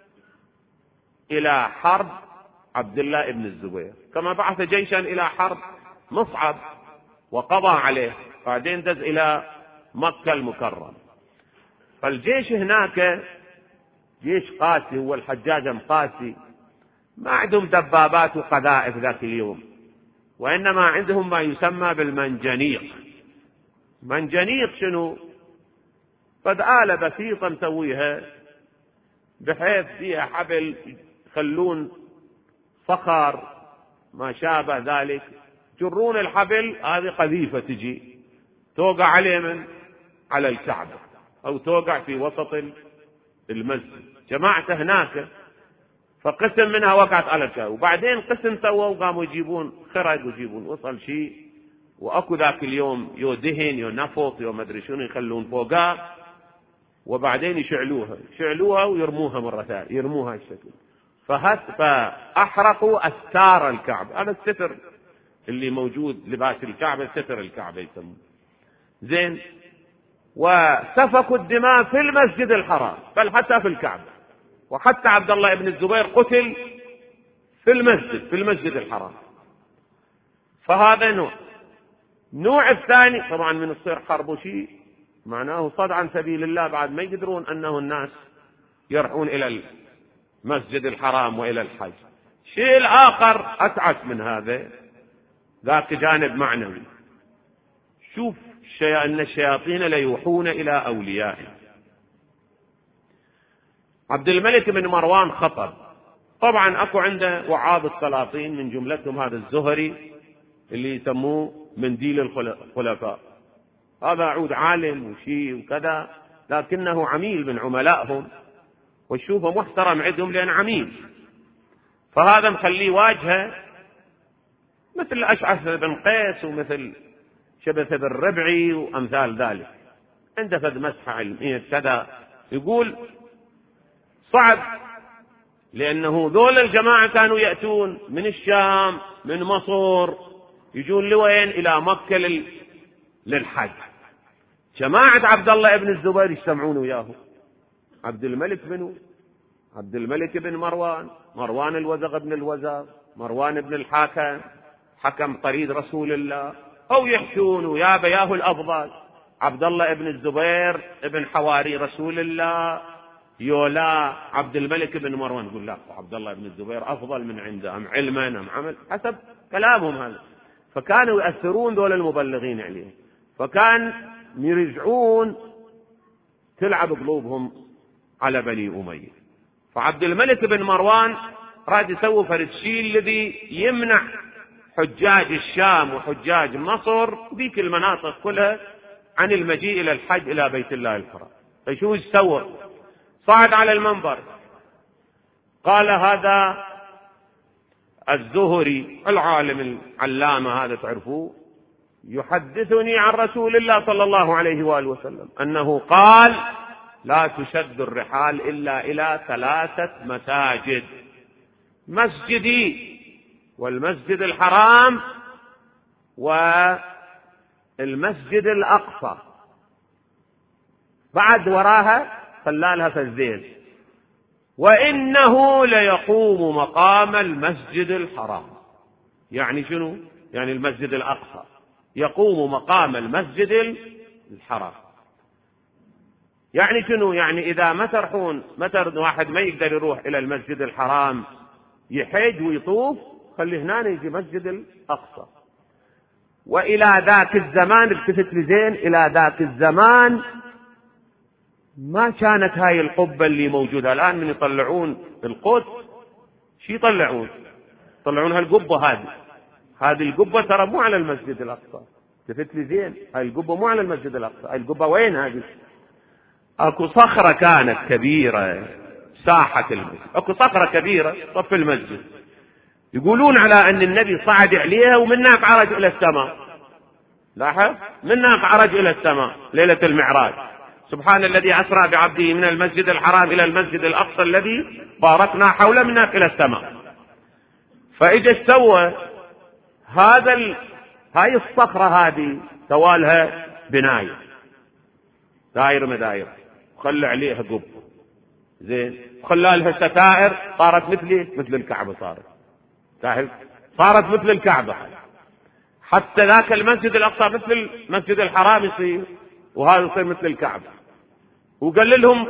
إلى حرب عبد الله بن الزبير، كما بعث جيشا إلى حرب مصعب وقضى عليه، بعدين دز إلى مكة المكرمة. فالجيش هناك جيش قاسي، هو الحجاج قاسي، ما عندهم دبابات وقذائف ذاك اليوم، وإنما عندهم ما يسمى بالمنجنيق. منجنيق شنو؟ قد آلة بسيطة مسويها بحيث فيها حبل يخلون صخر ما شابه ذلك، جرون الحبل، هذه قذيفة تجي توقع عليه على الكعبة أو توقع في وسط المسجد. جماعته هناك، فقسم منها وقعت على الكعبة، وبعدين قسم سووا وقاموا يجيبون خرج ويجيبون وصل شيء، وأكو ذاك اليوم يو دهن يو نفط يو مدري شنو يخلون فوقها، وبعدين يشعلوها ويرموها مرة ثانية، يرموها الشكل. فأحرقوا أستار الكعبة، هذا الستر اللي موجود لباس الكعبة، ستر الكعبة يسمونه. زين، وسفكوا الدماء في المسجد الحرام، بل حتى في الكعبة، وحتى عبد الله بن الزبير قتل في المسجد الحرام. فهذا نوع الثاني طبعا من الصير حرب وشيء معناه صد عن سبيل الله، بعد ما يقدرون أنه الناس يرحون إلى المسجد الحرام وإلى الحج. شيء الآخر أتعس من هذا، ذاك جانب معنوي. شوف أن الشياطين ليوحون إلى أوليائهم. عبد الملك بن مروان خطب، طبعا أكو عنده وعاظ السلاطين من جملتهم هذا الزهري اللي يسموه منديل الخلفاء، هذا عود عالم وشيء وكذا، لكنه عميل من عملائهم وشوفه محترم عندهم لأن عميل. فهذا مخليه واجهه مثل أشعث بن قيس ومثل شبث بن ربعي وأمثال ذلك، عنده فد مسحة علمية كذا. يقول صعب، لأنه ذول الجماعة كانوا يأتون من الشام من مصر، يجون لوين؟ إلى مكة للحج. جماعة عبد الله بن الزبير يجتمعون وياه. عبد الملك بن مروان الوزغ بن الوزغ، مروان بن الحكم، حكم طريد رسول الله، أو يحشون ويا بياه الأفضل عبد الله بن الزبير ابن حواري رسول الله، يولا عبد الملك بن مروان. يقول لا، عبد الله بن الزبير أفضل من عنده، أم علما أم عمل، حسب كلامهم هذا. فكانوا يؤثرون دول المبلغين عليه، فكان يرجعون تلعب قلوبهم على بني أمية. فعبد الملك بن مروان راد يسوي فرد الشيء الذي يمنع حجاج الشام وحجاج مصر ذيك المناطق كلها عن المجيء إلى الحج إلى بيت الله الحرام. فشو سوى؟ صعد على المنبر قال هذا الزهري العالم العلامة هذا تعرفوه يحدثني عن رسول الله صلى الله عليه وآله وسلم أنه قال لا تشد الرحال إلا إلى 3 مساجد: مسجدي والمسجد الحرام والمسجد الأقصى. بعد وراها خلالها فالزين: وإنه ليقوم مقام المسجد الحرام. يعني شنو؟ يعني المسجد الأقصى يقوم مقام المسجد الحرام. يعني شنو؟ يعني إذا ما ترحون واحد ما يقدر يروح إلى المسجد الحرام يحج ويطوف، خلي هنا يجي مسجد الأقصى. وإلى ذاك الزمان، التفت لزين، إلى ذاك الزمان ما كانت هاي القبة اللي موجودة الآن من يطلعون القدس. شي يطلعون هالقبة هذه القبة ترى مو على المسجد الأقصى. التفت لزين، هاي القبة مو على المسجد الأقصى. هاي القبة وين هذه؟ اكو صخرة كانت كبيرة ساحة المسجد، اكو صخرة كبيرة طف المسجد، يقولون على ان النبي صعد عليها ومنها عرج الى السماء. لاحظ، منها عرج الى السماء ليلة المعراج. سبحان الذي اسرى بعبده من المسجد الحرام الى المسجد الاقصى الذي باركنا حوله منها الى السماء. فاجا سوى هاي الصخرة هذه سوالها بناية داير مداير، خلى عليها قب زين، خلالها ستائر، صارت مثل الكعبة، صارت مثل الكعبة. حتى ذاك المسجد الأقصى مثل المسجد الحرام يصير، وهذا يصير مثل الكعبة. وقال لهم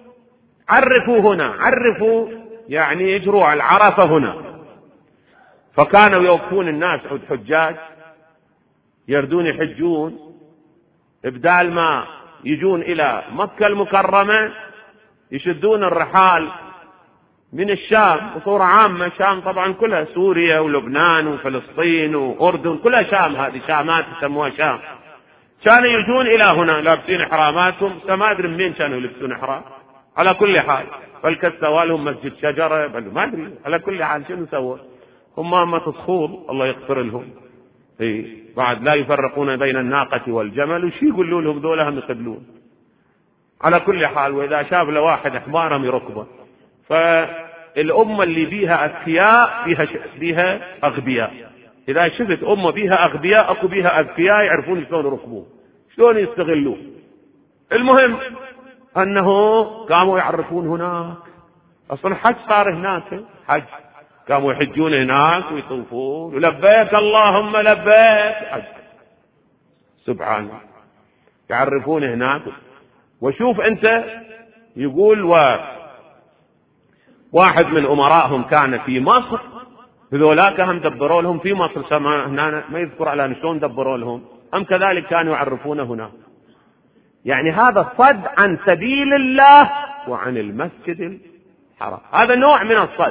عرفوا يعني يجروا على العرفة هنا. فكانوا يوقفون الناس حجاج يردون يحجون، بدال ما يجون إلى مكة المكرمة يشدون الرحال من الشام بصورة عامة. الشام طبعا كلها سوريا ولبنان وفلسطين وأردن، كلها شام، هذه شامات يسموها شام. كانوا يجون إلى هنا لابسين إحراماتهم، ما أدري منين كانوا يلبسون إحرام. على كل حال فالكسوا لهم مسجد شجرة، بل ما أدري. على كل حال شنو سووا هم؟ ما تصخور الله يغفر لهم. بعد لا يفرقون بين الناقة والجمل، وشي يقولوا لهم ذولهم يقبلون. على كل حال، وإذا شاف لواحد حمارهم يركبه. فالأمة اللي بيها أذكياء بيها أغبياء. إذا شفت أمة بيها أغبياء أكو بيها أذكياء يعرفون شلون يركبوه، شلون يستغلوه. المهم أنه قاموا يعرفون هناك، أصلا حج صار هناك، حج قاموا يحجون هناك ويطوفون ولبيك اللهم لبيك حج. سبحان الله، يعرفون هناك. وشوف أنت، يقول واحد من أمرائهم كان في مصر، هذولاك هم دبروا لهم في مصر، هنا ما يذكر على شلون دبروا لهم، هم كذلك كانوا يعرفون هنا. يعني هذا الصد عن سبيل الله وعن المسجد الحرام، هذا نوع من الصد.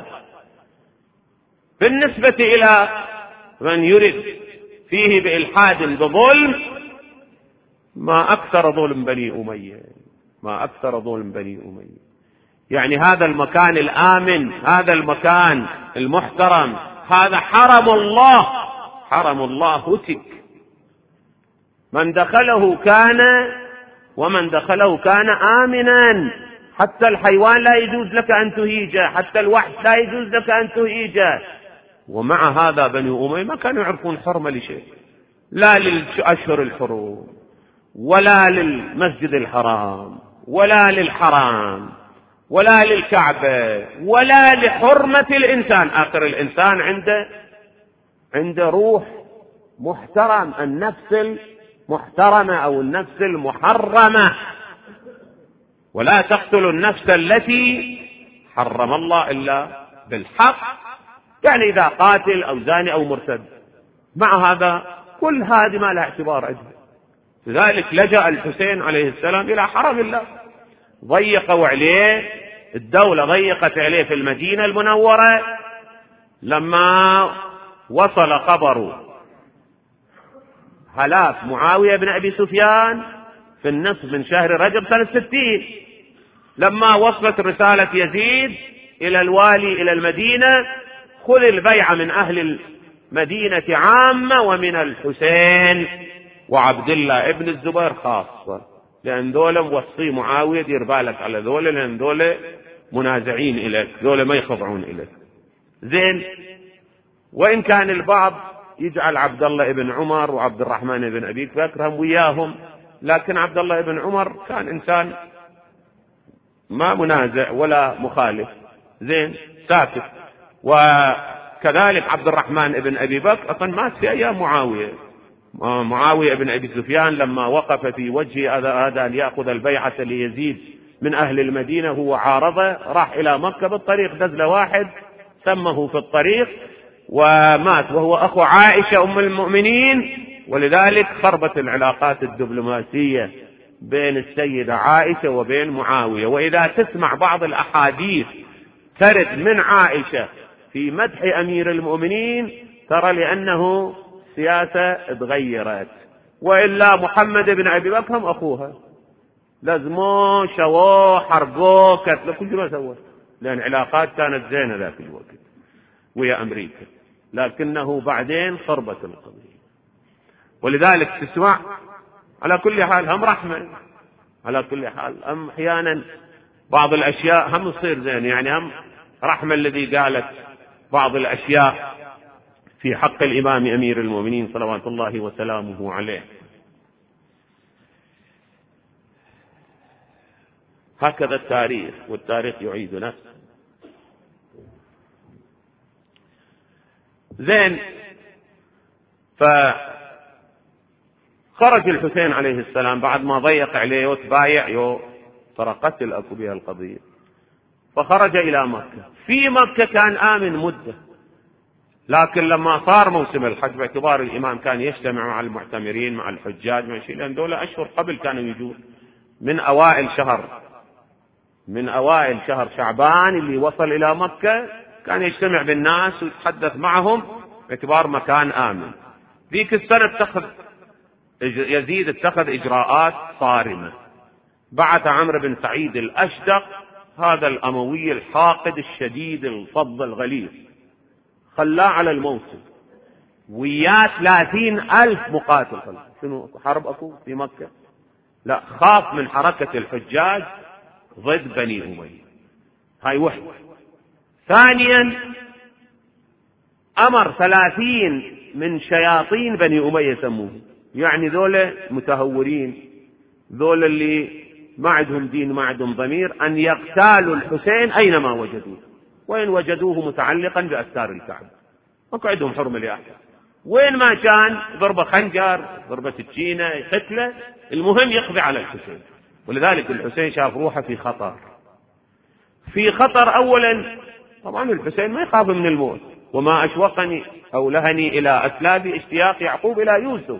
بالنسبة إلى من يرد فيه بإلحاد بظلم، ما أكثر ظلم بني أمية، ما أكثر ظلم بني أمية. يعني هذا المكان الآمن، هذا المكان المحترم، هذا حرم الله، حرم الله هتك، من دخله كان ومن دخله كان آمنا، حتى الحيوان لا يجوز لك أن تهيجه، حتى الوحش لا يجوز لك أن تهيجه. ومع هذا بني أمية ما كانوا يعرفون حرمة لشيء، لا للأشهر الحرم ولا للمسجد الحرام ولا للحرام ولا للكعبة ولا لحرمة الإنسان. آخر الإنسان عنده روح محترم، النفس المحترمة أو النفس المحرمة، ولا تقتلوا النفس التي حرم الله إلا بالحق، يعني إذا قاتل أو زاني أو مرتد. مع هذا كل هذه ما لها اعتبار عندنا. لذلك لجأ الحسين عليه السلام إلى حرم الله، ضيقوا عليه، الدولة ضيقت عليه في المدينة المنورة. لما وصل خبر هلاك معاوية بن أبي سفيان في النصف من شهر رجب سنة 60، لما وصلت رسالة يزيد إلى الوالي إلى المدينة: خذ البيعة من أهل المدينة عامة ومن الحسين وعبد الله ابن الزبير خاصة، لأن ذولا موصي معاوية دير بالك على ذولا، لأن ذولا منازعين إليك، ذولا ما يخضعون إليك. زين، وإن كان البعض يجعل عبد الله ابن عمر وعبد الرحمن ابن أبي بكر هم وياهم، لكن عبد الله ابن عمر كان إنسان ما منازع ولا مخالف، زين ساكت. وكذلك عبد الرحمن ابن أبي بكر أصلا مات في أيام معاوية بن أبي سفيان، لما وقف في وجه هذا أن يأخذ البيعة ليزيد من أهل المدينة، هو عارضه، راح إلى مكة بالطريق، دز واحد سمه في الطريق ومات، وهو أخو عائشة أم المؤمنين. ولذلك خربت العلاقات الدبلوماسية بين السيدة عائشة وبين معاوية. وإذا تسمع بعض الأحاديث ترد من عائشة في مدح أمير المؤمنين، ترى لأنه سياسة اتغيرت، وإلا محمد بن أبي بكر هم أخوها، لازموه شووه حربوه كتلوا كل ما سوى، لأن علاقات كانت زينة ذاك الوقت ويا أمريكا، لكنه بعدين خربت القضية. ولذلك تسمع على كل حال هم رحمة، على كل حال هم أحيانا بعض الأشياء هم تصير زين، يعني هم رحمة الذي قالت بعض الأشياء في حق الإمام أمير المؤمنين صلوات الله وسلامه عليه. هكذا التاريخ، والتاريخ يعيد نفسه. زين، فخرج الحسين عليه السلام بعد ما ضيق عليه وتبايع ترى قتل أكو بها القضية، فخرج إلى مكة. في مكة كان آمن مدة، لكن لما صار موسم الحج، باعتبار الإمام كان يجتمع مع المعتمرين مع الحجاج ماشي، لأن دولة أشهر قبل كانوا يجون من أوائل شهر شعبان اللي وصل إلى مكة، كان يجتمع بالناس ويتحدث معهم باعتبار مكان آمن. ذيك السنة يزيد اتخذ إجراءات صارمة، بعث عمرو بن سعيد الأشدق، هذا الأموي الحاقد الشديد الفظ الغليظ، خلاه على الموسم وياه 30,000 مقاتل. شنو حرب أكو في مكة؟ لا، خاف من حركة الحجاج ضد بني أمية، هاي وحدة. ثانيا أمر 30 من شياطين بني أمية يسموه، يعني ذولا متهورين، ذولا اللي ما عندهم دين ما عندهم ضمير أن يغتالوا الحسين أينما وجدوه، وإن وجدوه متعلقا بأستار الكعبة ما عندهم حرمة لأحد، وين ما كان ضربة خنجر ضربة سكينة قتله، المهم يقضي على الحسين. ولذلك الحسين شاف روحه في خطر أولا. طبعا الحسين ما يخاف من الموت، وما أشوقني أو لهني إلى أسلابي اشتياق يعقوب إلى يوسف،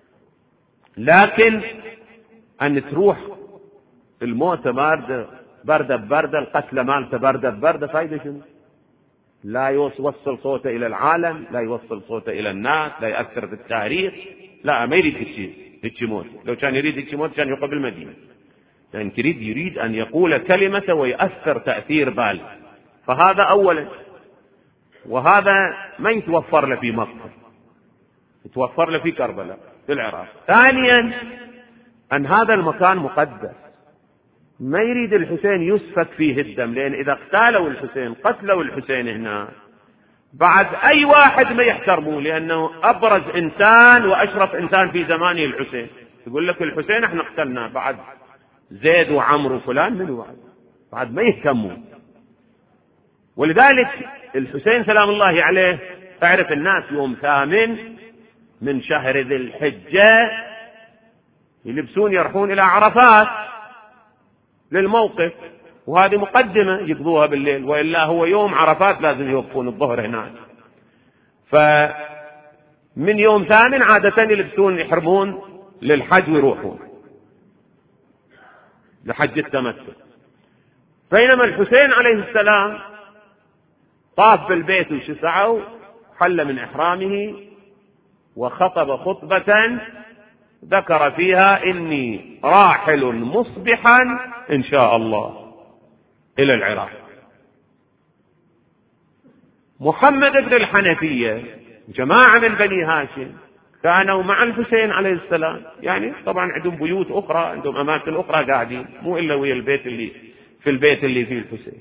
لكن أن تروح الموت باردة ببردة، القتل مالته باردة ببردة، فايدة شنو؟ لا يوصل صوته إلى العالم، لا يوصل صوته إلى الناس، لا يأثر في التاريخ، لا ما يريد هيك موت. لو كان يريد هيك موت كان يقبل المدينة، يعني يريد أن يقول كلمة ويأثر تأثير بال. فهذا أولا، وهذا ما يتوفر له في مكة، يتوفر له في كربلاء في العراق. ثانيا أن هذا المكان مقدس، ما يريد الحسين يسفك فيه الدم، لأن إذا اقتالوا الحسين قتلوا الحسين هنا بعد أي واحد ما يحترموه، لأنه أبرز إنسان وأشرف إنسان في زمانه الحسين. يقول لك الحسين احنا قتلناه، بعد زيد وعمر وفلان منه بعد ما يهتموا. ولذلك الحسين سلام الله عليه تعرف الناس يوم 8 من شهر ذي الحجة يلبسون يروحون إلى عرفات للموقف، وهذه مقدمة يقضوها بالليل، وإلا هو يوم عرفات لازم يوقفون الظهر هناك. فمن يوم 8 عادة يلبسون يحرمون للحج ويروحون لحج التمتع. بينما الحسين عليه السلام طاف بالبيت وشسعه، حل من إحرامه وخطب خطبة ذكر فيها إني راحل مصبحا إن شاء الله إلى العراق. محمد بن الحنفية جماعة من بني هاشم كانوا مع الحسين عليه السلام، يعني طبعا عندهم بيوت أخرى، عندهم أماكن أخرى قاعدين، مو إلا ويا البيت اللي فيه الحسين.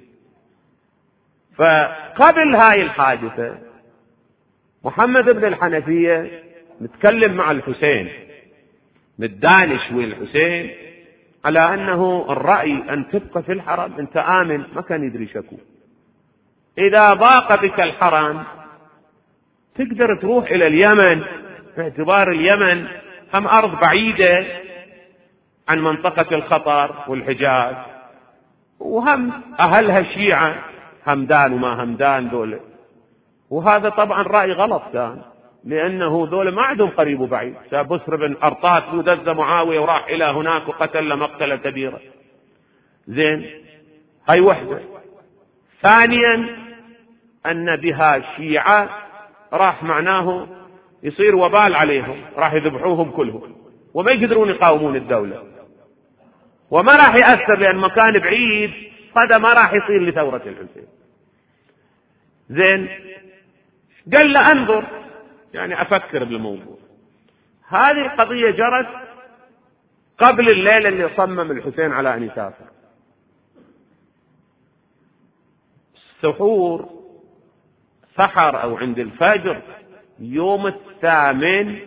فقبل هاي الحادثة محمد بن الحنفية متكلم مع الحسين، متدانش ويا الحسين على أنه الرأي أن تبقى في الحرم، أنت آمن، ما كان يدري شكو. إذا ضاق بك الحرم تقدر تروح إلى اليمن، باعتبار اليمن هم أرض بعيدة عن منطقة الخطر والحجاز، وهم أهلها الشيعة همدان وما همدان دول. وهذا طبعا رأي غلط كان، لأنه دول ما عندهم قريب وبعيد. بسر بن أرطاس ودز معاوية وراح إلى هناك وقتل مقتلة كبيرة. زين، هاي وحدة. ثانيا أن بها شيعة راح معناه يصير وبال عليهم، راح يذبحوهم كلهم وما يقدرون يقاومون الدولة، وما راح يأثر لأن مكان بعيد، هذا ما راح يصير لثورة الحسين. زين، قال له أنظر، يعني أفكر بالموضوع. هذه القضية جرت قبل الليلة اللي صمم الحسين على أن يسافر. سحر أو عند الفجر يوم 8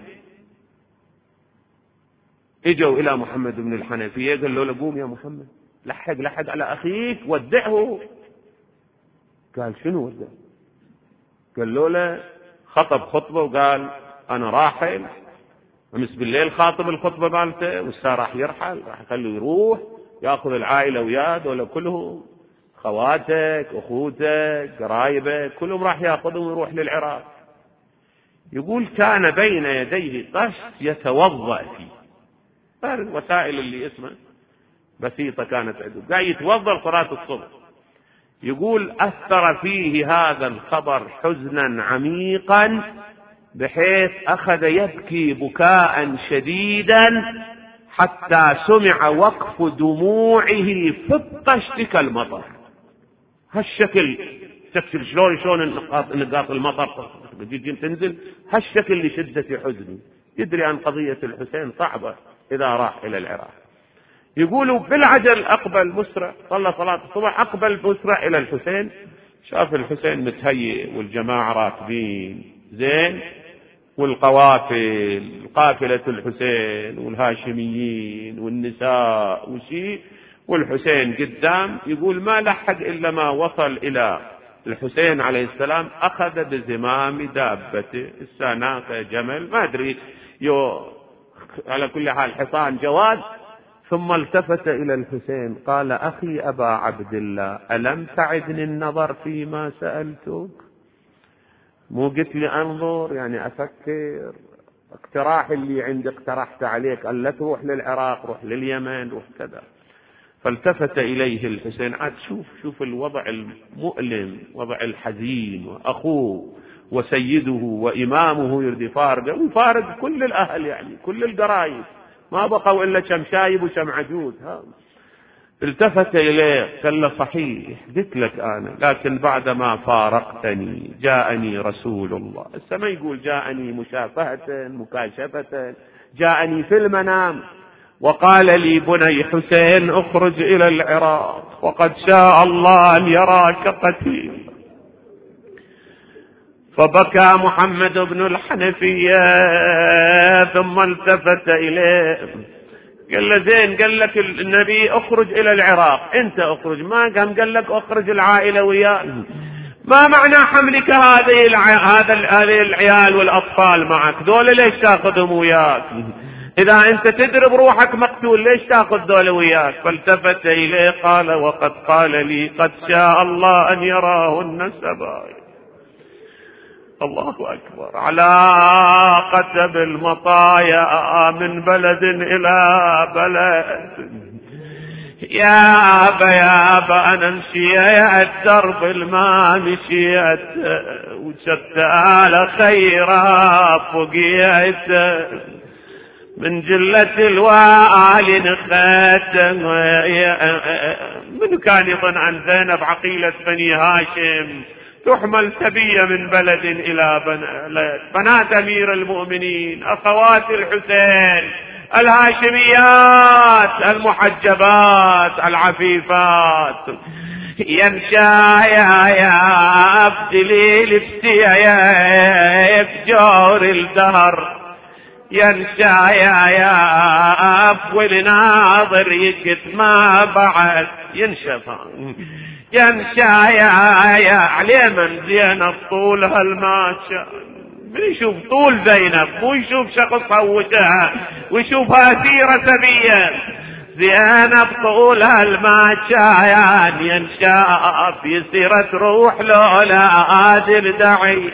اجوا إلى محمد بن الحنفية، قال له قوم يا محمد، لحق على أخيك ودعه. قال شنو ودعه؟ قال له خطب خطبة وقال أنا راحل، أمس بالليل خاطب الخطبة مالته، والساعة راح يرحل، راح يخليه يروح يأخذ العائلة وياه، ولا كلهم خواتك أخوتك قرايبك كلهم راح يأخذهم ويروح للعراق. يقول كان بين يديه طشت يتوضأ فيه، الوسائل اللي اسمها بسيطة كانت عنده، قاعد يتوضأ صلاة الصبح. يقول أثر فيه هذا الخبر حزنا عميقا، بحيث أخذ يبكي بكاء شديدا حتى سمع وقف دموعه في الطشت كالمطر. هالشكل شلون نقاط المطر تنزل، هالشكل لشدة حزنه. يدري أن قضية الحسين صعبة إذا راح إلى العراق. يقولوا بالعجل أقبل مسرع، صلى صلاة الصبح أقبل مسرع إلى الحسين، شاف الحسين متهيئ والجماعة راكبين زين، والقوافل، قافلة الحسين والهاشميين والنساء وشي، والحسين قدام. يقول ما لحق إلا ما وصل إلى الحسين عليه السلام أخذ بزمام دابته، السناقة جمل ما أدري على كل حال حصان جواد. ثم التفت إلى الحسين قال أخي أبا عبد الله ألم تعدني النظر فيما سألتك؟ مو قلت لي أنظر يعني أفكر؟ اقتراح اللي عندي اقترحت عليك، قال لا تروح للعراق، روح لليمن، روح كذا. فالتفت إليه الحسين، عاد شوف الوضع المؤلم، وضع الحزين، وأخوه وسيده وإمامه يريد يفارقه، ويفارق كل الأهل يعني كل القرايب، ما بقوا إلا كم شايب وكم عجوز. التفت إليه قال له صحيح قلت لك أنا، لكن بعدما فارقتني جاءني رسول الله. ما يقول جاءني مشافهة مكاشفة، جاءني في المنام وقال لي بني حسين اخرج إلى العراق وقد شاء الله أن يراك قتيل. فبكى محمد بن الحنفية ثم التفت إليه قال له زين، قال لك النبي اخرج إلى العراق، انت اخرج، ما قال لك اخرج العائلة وياك؟ ما معنى حملك هذه العيال والأطفال معك؟ دول ليش تاخذهم وياك؟ إذا أنت تدري بروحك مقتول ليش تأخذ ذولا وياك؟ فالتفت إليه قال وقد قال لي قد شاء الله أن يراهن سبايا. الله أكبر. علاقة بالمطايا من بلد إلى بلد. يا أبا أنا مشيت درب الما مشيت وشت على خيرا فقيت من جلة الوالي نخت. من كان يظن عن زينب عقيلة بني هاشم تحمل سبية من بلد إلى بلد، بنات أمير المؤمنين أخوات الحسين الهاشميات المحجبات العفيفات. ينشا يا أبدلي لبسي يا بجور الدهر، ينشا يا أفول ناظر يكت ما بعد ينشف، ينشا يا عليه من زينب طول هالماشا. من يشوف طول زينب مو يشوف شخصها وجهها ويشوفها سيرة سبية. زينب طول هالماشا ينشا في سيرة روح لولا قادر دعي.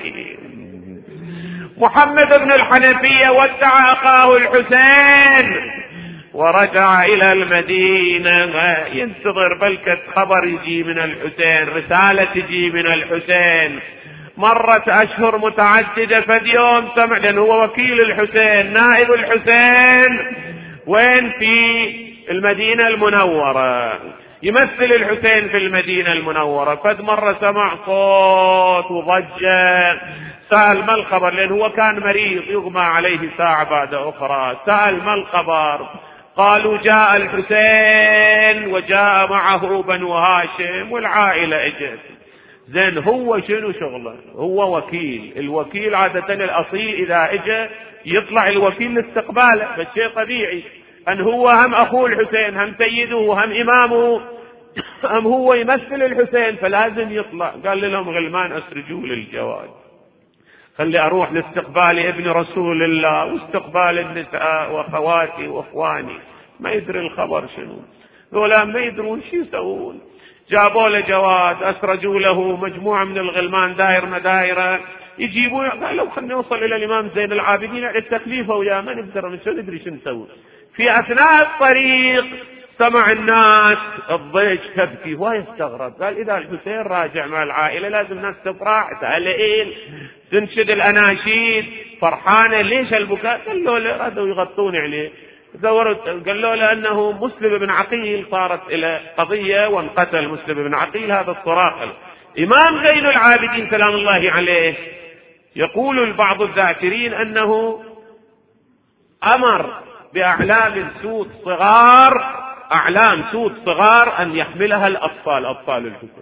محمد بن الحنفية ودع أخاه الحسين ورجع إلى المدينة ينتظر بلكة خبر يجي من الحسين، رسالة تجي من الحسين. مرت أشهر متعددة، فد يوم سمع، لأنه هو وكيل الحسين نائب الحسين وين في المدينة المنورة، يمثل الحسين في المدينة المنورة. فد مرة سمع صوت وضجة، سأل ما الخبر، لأنه هو كان مريض يغمى عليه ساعة بعد أخرى. سأل ما الخبر، قالوا جاء الحسين وجاء معه بنو هاشم والعائلة اجت. زين هو شنو شغله؟ هو وكيل، الوكيل عادة الأصيل إذا اجى يطلع الوكيل لاستقباله، بس شيء طبيعي أن هو هم أخوه الحسين هم سيده هم إمامه هم هو يمثل الحسين فلازم يطلع. قال لهم غلمان أسرجوا للجواد، خلي أروح لاستقبال ابن رسول الله واستقبال النساء وأخواتي وأخواني. ما يدري الخبر شنو، ذولا ما يدرون شو يسوون. جابوا له جواد، أسرجوا له مجموعة من الغلمان داير مدايرة يجيبوا. قال لو خلنا نوصل إلى الإمام زين العابدين على التكليف ويا ما نقدر من شو ندري شو نسوي. في أثناء الطريق سمع الناس الضيج تبكي ويستغرب. قال إذا الحسين راجع مع العائلة لازم الناس تفرح تهلئل تنشد الأناشيد فرحانة، ليش البكاء؟ قال له لا يغطون عليه. قال له لأنه مسلم بن عقيل صارت إلى قضية وانقتل مسلم بن عقيل. هذا الصراخ إمام زين العابدين سلام الله عليه يقول البعض الذاكرين أنه أمر بأعلام سود صغار، أعلام سود صغار أن يحملها الأطفال، أطفال الحسين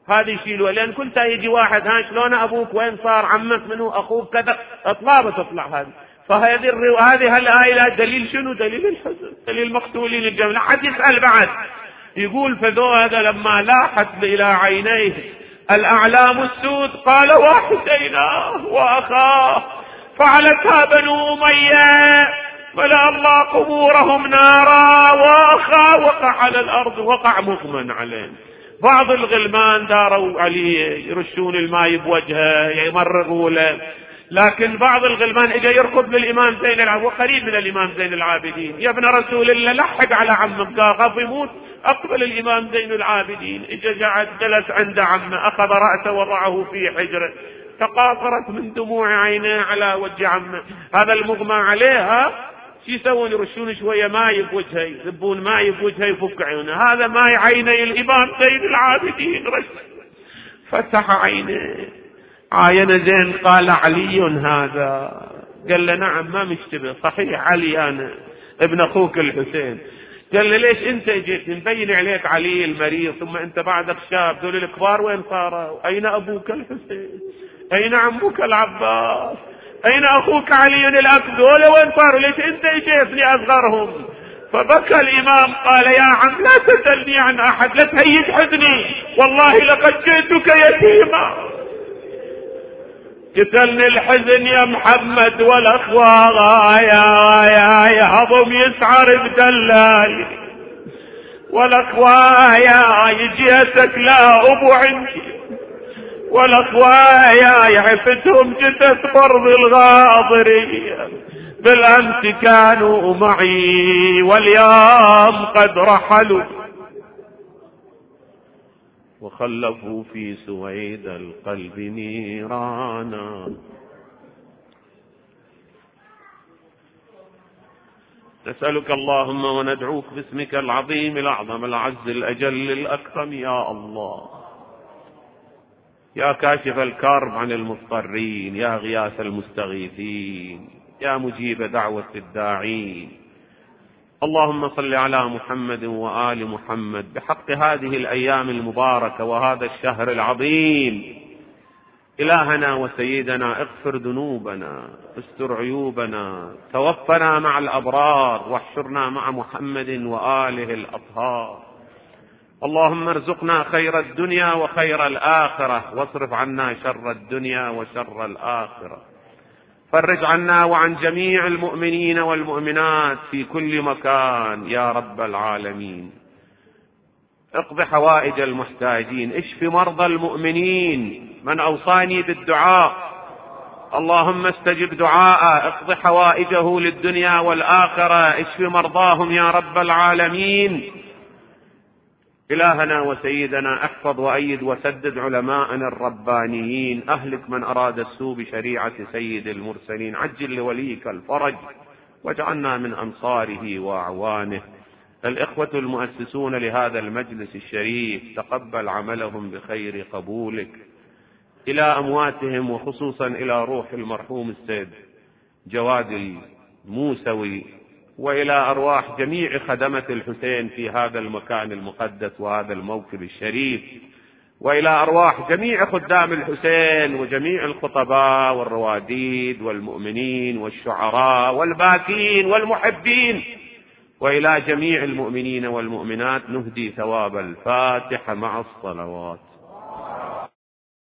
هذه يشيلوها، لأن كنت يجي واحد ها شلون أبوك، وين صار، عمك منو، أخوك كذا، تطلع هذه. فهذه هذه الآية دليل شنو؟ دليل الحزن، دليل مقتولين الجميع. لا حد يسأل بعد. يقول فذو هذا لما لاحت إلى عينيه الأعلام السود قال وحسيناه وأخاه فعلتها بنو أمية ملأ الله قبورهم نارا، وأخاه وقع على الأرض، وقع مغمى عليه. بعض الغلمان داروا عليه يرشون الماء بوجهه يمرغوا له، لكن بعض الغلمان اجى يركض للإمام زين العابدين، وقريب من الإمام زين العابدين، يا ابن رسول الله لحق على عمك، قال خاف يموت. أقبل الإمام زين العابدين، اجى قعد جلس عند عمه، أخذ رأسه وضعه في حجره، تقاطرت من دموع عينيه على وجه عمه. هذا المغمى عليها شو يسوون؟ يرشون شوية ماء بوجهه، يذبون ماء بوجهه يفك عيونه. هذا ماء عيني الإمام زين العابدين، فتح عينه، عاين زين قال علي هذا؟ قال له نعم ما مشتبه، صحيح علي أنا ابن أخوك الحسين. قال له ليش أنت جيت؟ مبين عليك علي المريض، ثم أنت بعدك شاب، دول الكبار وين صاروا؟ أين أبوك الحسين؟ أين عمك العباس؟ أين أخوك علي الأكبر؟ دول وين صاروا؟ ليش أنت جيت لأصغرهم؟ فبكى الإمام قال يا عم لا تسألني عن أحد، لا تهيج حزني، والله لقد جئتك يتيما. قتلني الحزن يا محمد والأخوة يا هضم يسعر بدلاي، والأخوة يا يجيتك لا أبو عندي، والأخوة يا عفتهم جثث برض الغاضرية، بالأمس كانوا معي واليوم قد رحلوا، وخلفوا في سويد القلب نيرانا. نسألك اللهم وندعوك باسمك العظيم الأعظم الأعز الأجل الأكرم يا الله، يا كاشف الكرب عن المضطرين، يا غياث المستغيثين، يا مجيب دعوة الداعين. اللهم صل على محمد وآل محمد بحق هذه الأيام المباركة وهذا الشهر العظيم. إلهنا وسيدنا اغفر ذنوبنا، استر عيوبنا، توفنا مع الأبرار، واحشرنا مع محمد وآله الأطهار. اللهم ارزقنا خير الدنيا وخير الآخرة، واصرف عنا شر الدنيا وشر الآخرة. فرج عنا وعن جميع المؤمنين والمؤمنات في كل مكان يا رب العالمين. اقض حوائج المحتاجين، اشف مرضى المؤمنين. من أوصاني بالدعاء اللهم استجب دعاءه، اقض حوائجه للدنيا والآخرة، اشف مرضاهم يا رب العالمين. إلهنا وسيدنا احفظ وأيد وسدد علماءنا الربانيين، أهلك من أراد السوء بشريعة سيد المرسلين، عجل لوليك الفرج واجعلنا من أنصاره وأعوانه. الإخوة المؤسسون لهذا المجلس الشريف تقبل عملهم بخير قبولك. إلى أمواتهم وخصوصا إلى روح المرحوم السيد جواد الموسوي، وإلى أرواح جميع خدمة الحسين في هذا المكان المقدس وهذا الموكب الشريف، وإلى أرواح جميع خدام الحسين وجميع الخطباء والرواديد والمؤمنين والشعراء والباكين والمحبين، وإلى جميع المؤمنين والمؤمنات نهدي ثواب الفاتحة مع الصلوات.